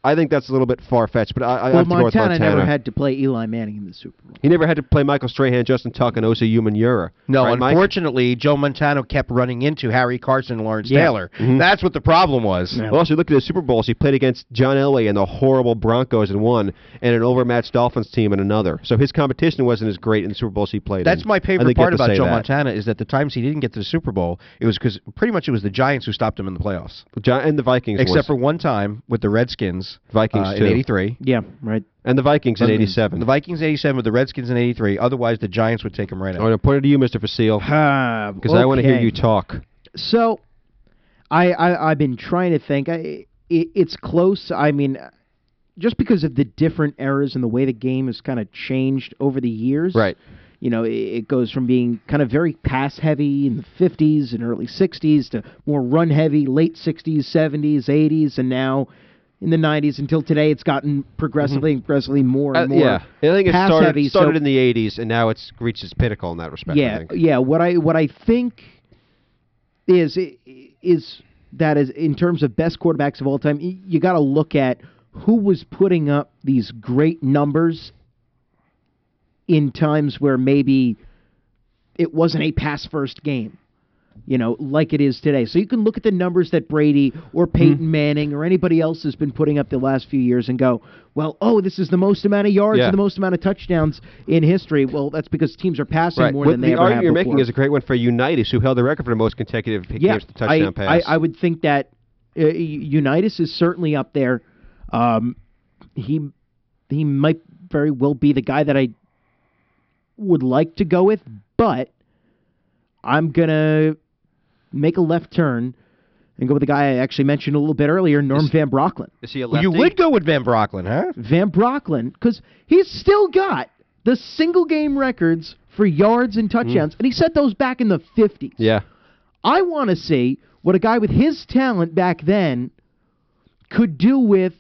A: I think that's a little bit far-fetched, but I, I
B: well,
A: have to go with
B: Montana,
A: Montana.
B: never had to play Eli Manning in the Super Bowl.
A: He never had to play Michael Strahan, Justin Tuck, and Osa Umenyiora.
C: No,
A: right, Mike?
C: unfortunately, Joe Montana kept running into Harry Carson and Lawrence
B: Yeah.
C: Taylor.
A: Mhm.
C: That's what the problem was.
B: Yeah.
A: Well, also, look at his Super Bowls. He played against John Elway and the horrible Broncos in one, and an overmatched Dolphins team in another. So his competition wasn't as great in the Super Bowls he played
C: That's
A: in.
C: my
A: I
C: favorite
A: think you
C: part
A: have to
C: about
A: say
C: Joe
A: that.
C: Montana is that the times he didn't get to the Super Bowl, it was because pretty much it was the Giants who stopped him in the playoffs.
A: Gi- And the Vikings.
C: Except
A: was.
C: for one time with the Redskins
A: Vikings,
C: uh,
A: too.
C: in eighty-three.
B: Yeah, right.
A: And the Vikings in
C: The-
A: eighty-seven.
C: The Vikings in eighty-seven with the Redskins in eighty-three. Otherwise, the Giants would take him right
A: I'm
C: out.
A: going to put it to you, Mister Facile,
B: Because
A: because I want to hear you talk.
B: So, I, I I've been trying to think. I, it, it's close. I mean, just because of the different eras and the way the game has kind of changed over the years.
A: Right.
B: You know, it, it goes from being kind of very pass heavy in the fifties and early sixties to more run heavy late sixties, seventies, eighties, and now in the nineties until today, it's gotten progressively, and progressively more and
A: Uh,
B: more.
A: yeah, I think it
B: pass
A: started,
B: heavy,
A: started
B: so-
A: in the eighties, and now it's reached its pinnacle in that respect. I
B: Yeah,
A: think.
B: yeah. What I what I think is is that is in terms of best quarterbacks of all time, y- you got to look at who was putting up these great numbers in times where maybe it wasn't a pass first game. You know, like it is today. So you can look at the numbers that Brady or Peyton
A: Mm-hmm.
B: Manning or anybody else has been putting up the last few years and go, well, oh, this is the most amount of yards
A: Yeah.
B: and the most amount of touchdowns in history. Well, that's because teams are passing
A: Right.
B: more
A: Well,
B: than they
A: the
B: ever
A: argument
B: have
A: you're
B: before.
A: making is a great one for Unitas, who held the record for the most consecutive
B: yeah,
A: games to touchdown
B: I,
A: pass.
B: I, I would think that uh, Unitas is certainly up there. Um, he he might very well be the guy that I would like to go with, but I'm gonna make a left turn and go with the guy I actually mentioned a little bit earlier, Norm
A: Is-
B: Van Brocklin.
A: Is he a
C: Well,
A: lefty?
C: you would go with Van Brocklin, huh?
B: Van Brocklin, because he's still got the single game records for yards and touchdowns, and he set those back in the fifties.
A: Yeah.
B: I want to see what a guy with his talent back then could do with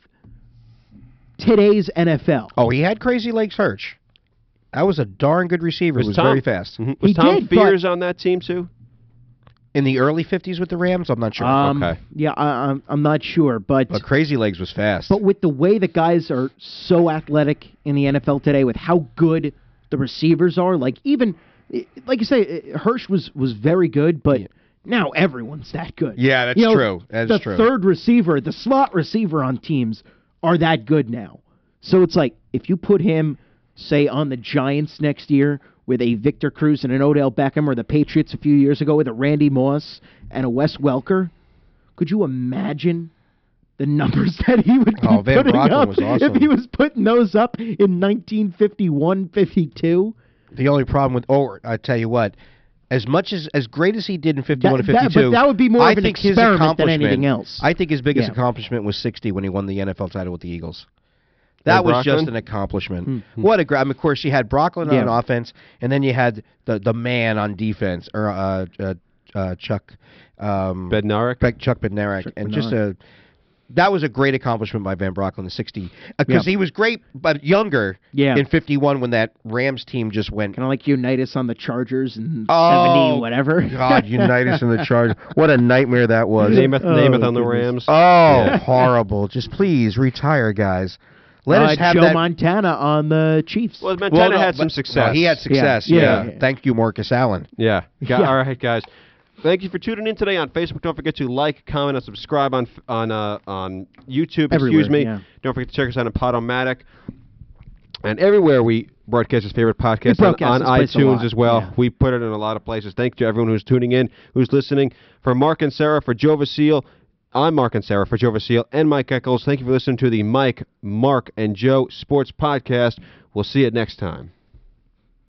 B: today's N F L.
C: Oh, he had Crazy Legs Hirsch. That was a darn good receiver.
A: Was
C: He was
A: Tom-
C: very fast.
A: Mhm. Was
B: He
A: Tom
B: did, but-
A: Fears on that team, too?
C: In the early fifties with the Rams, I'm not sure.
B: Um,
A: Okay.
B: Yeah, I, I'm, I'm not sure, but
C: but Crazy Legs was fast.
B: but with the way that guys are so athletic in the N F L today, with how good the receivers are, like even like you say, Hirsch was was very good, but.
C: Yeah.
B: Now everyone's that good.
C: Yeah, that's
B: You know,
C: true. That's
B: the
C: true.
B: third receiver, the slot receiver on teams are that good now. So it's like if you put him, say, on the Giants next year with a Victor Cruz and an Odell Beckham, or the Patriots a few years ago with a Randy Moss and a Wes Welker, could you imagine the numbers that he would be
C: Oh, Van
B: putting
C: Brocklin
B: up
C: was awesome.
B: if he was putting those up in nineteen fifty-one, fifty-two?
C: the only problem with, oh, I tell you what, as much as as great as he did in fifty-one
B: That-
C: and
B: that-
C: fifty-two,
B: but that would be more
C: I
B: of an
C: think his
B: experiment than
C: accomplishment-
B: anything else.
C: I think his biggest
B: Yeah.
C: accomplishment was sixty when he won the N F L title with the Eagles. That
A: Van
C: was just
A: Brocklin?
C: an accomplishment.
B: Hmm.
C: What a great! I mean, of course, you had Brocklin
B: Yeah.
C: on offense, and then you had the the man on defense, or uh, uh, uh, Chuck um,
A: Bednarik?
C: Beck- Chuck Bednarik,
B: Chuck
C: and just a that was a great accomplishment by Van Brocklin in sixty because
B: Yeah.
C: he was great, but younger
B: Yeah.
C: in fifty-one when that Rams team just went.
B: Kind of like Unitas on the Chargers in
C: Oh,
B: seventy, whatever.
C: God, Unitas and the Chargers. What a nightmare that was.
A: Namath,
B: Oh,
A: Namath on the
B: goodness.
A: Rams.
C: Oh,
A: Yeah.
C: horrible. Just please retire, guys. Let
B: uh,
C: us have
B: Joe
C: that.
B: Montana on the Chiefs.
A: Well, Montana
C: Well, no,
A: had some
C: but-
A: success.
C: well, he had success,
B: Yeah.
C: yeah.
B: Yeah.
C: Thank you, Marcus Allen.
A: Yeah. Ga-
B: Yeah.
A: All right, guys. Thank you for tuning in today on Facebook. Don't forget to like, comment, and subscribe on f- on uh, on YouTube.
B: Everywhere,
A: excuse me.
B: yeah.
A: Don't forget to check us out on Podomatic and everywhere we broadcast his favorite podcast
B: We
A: on,
B: broadcast
A: on
B: this place a
A: iTunes
B: lot,
A: as well.
B: yeah.
A: We put it in a lot of places. Thank you to everyone who's tuning in, who's listening. For Mark and Sarah, for Joe Vasile, I'm Mark and Sarah, for Joe Vasile and Mike Eccles. Thank you for listening to the Mike, Mark, and Joe Sports Podcast. We'll see you next time.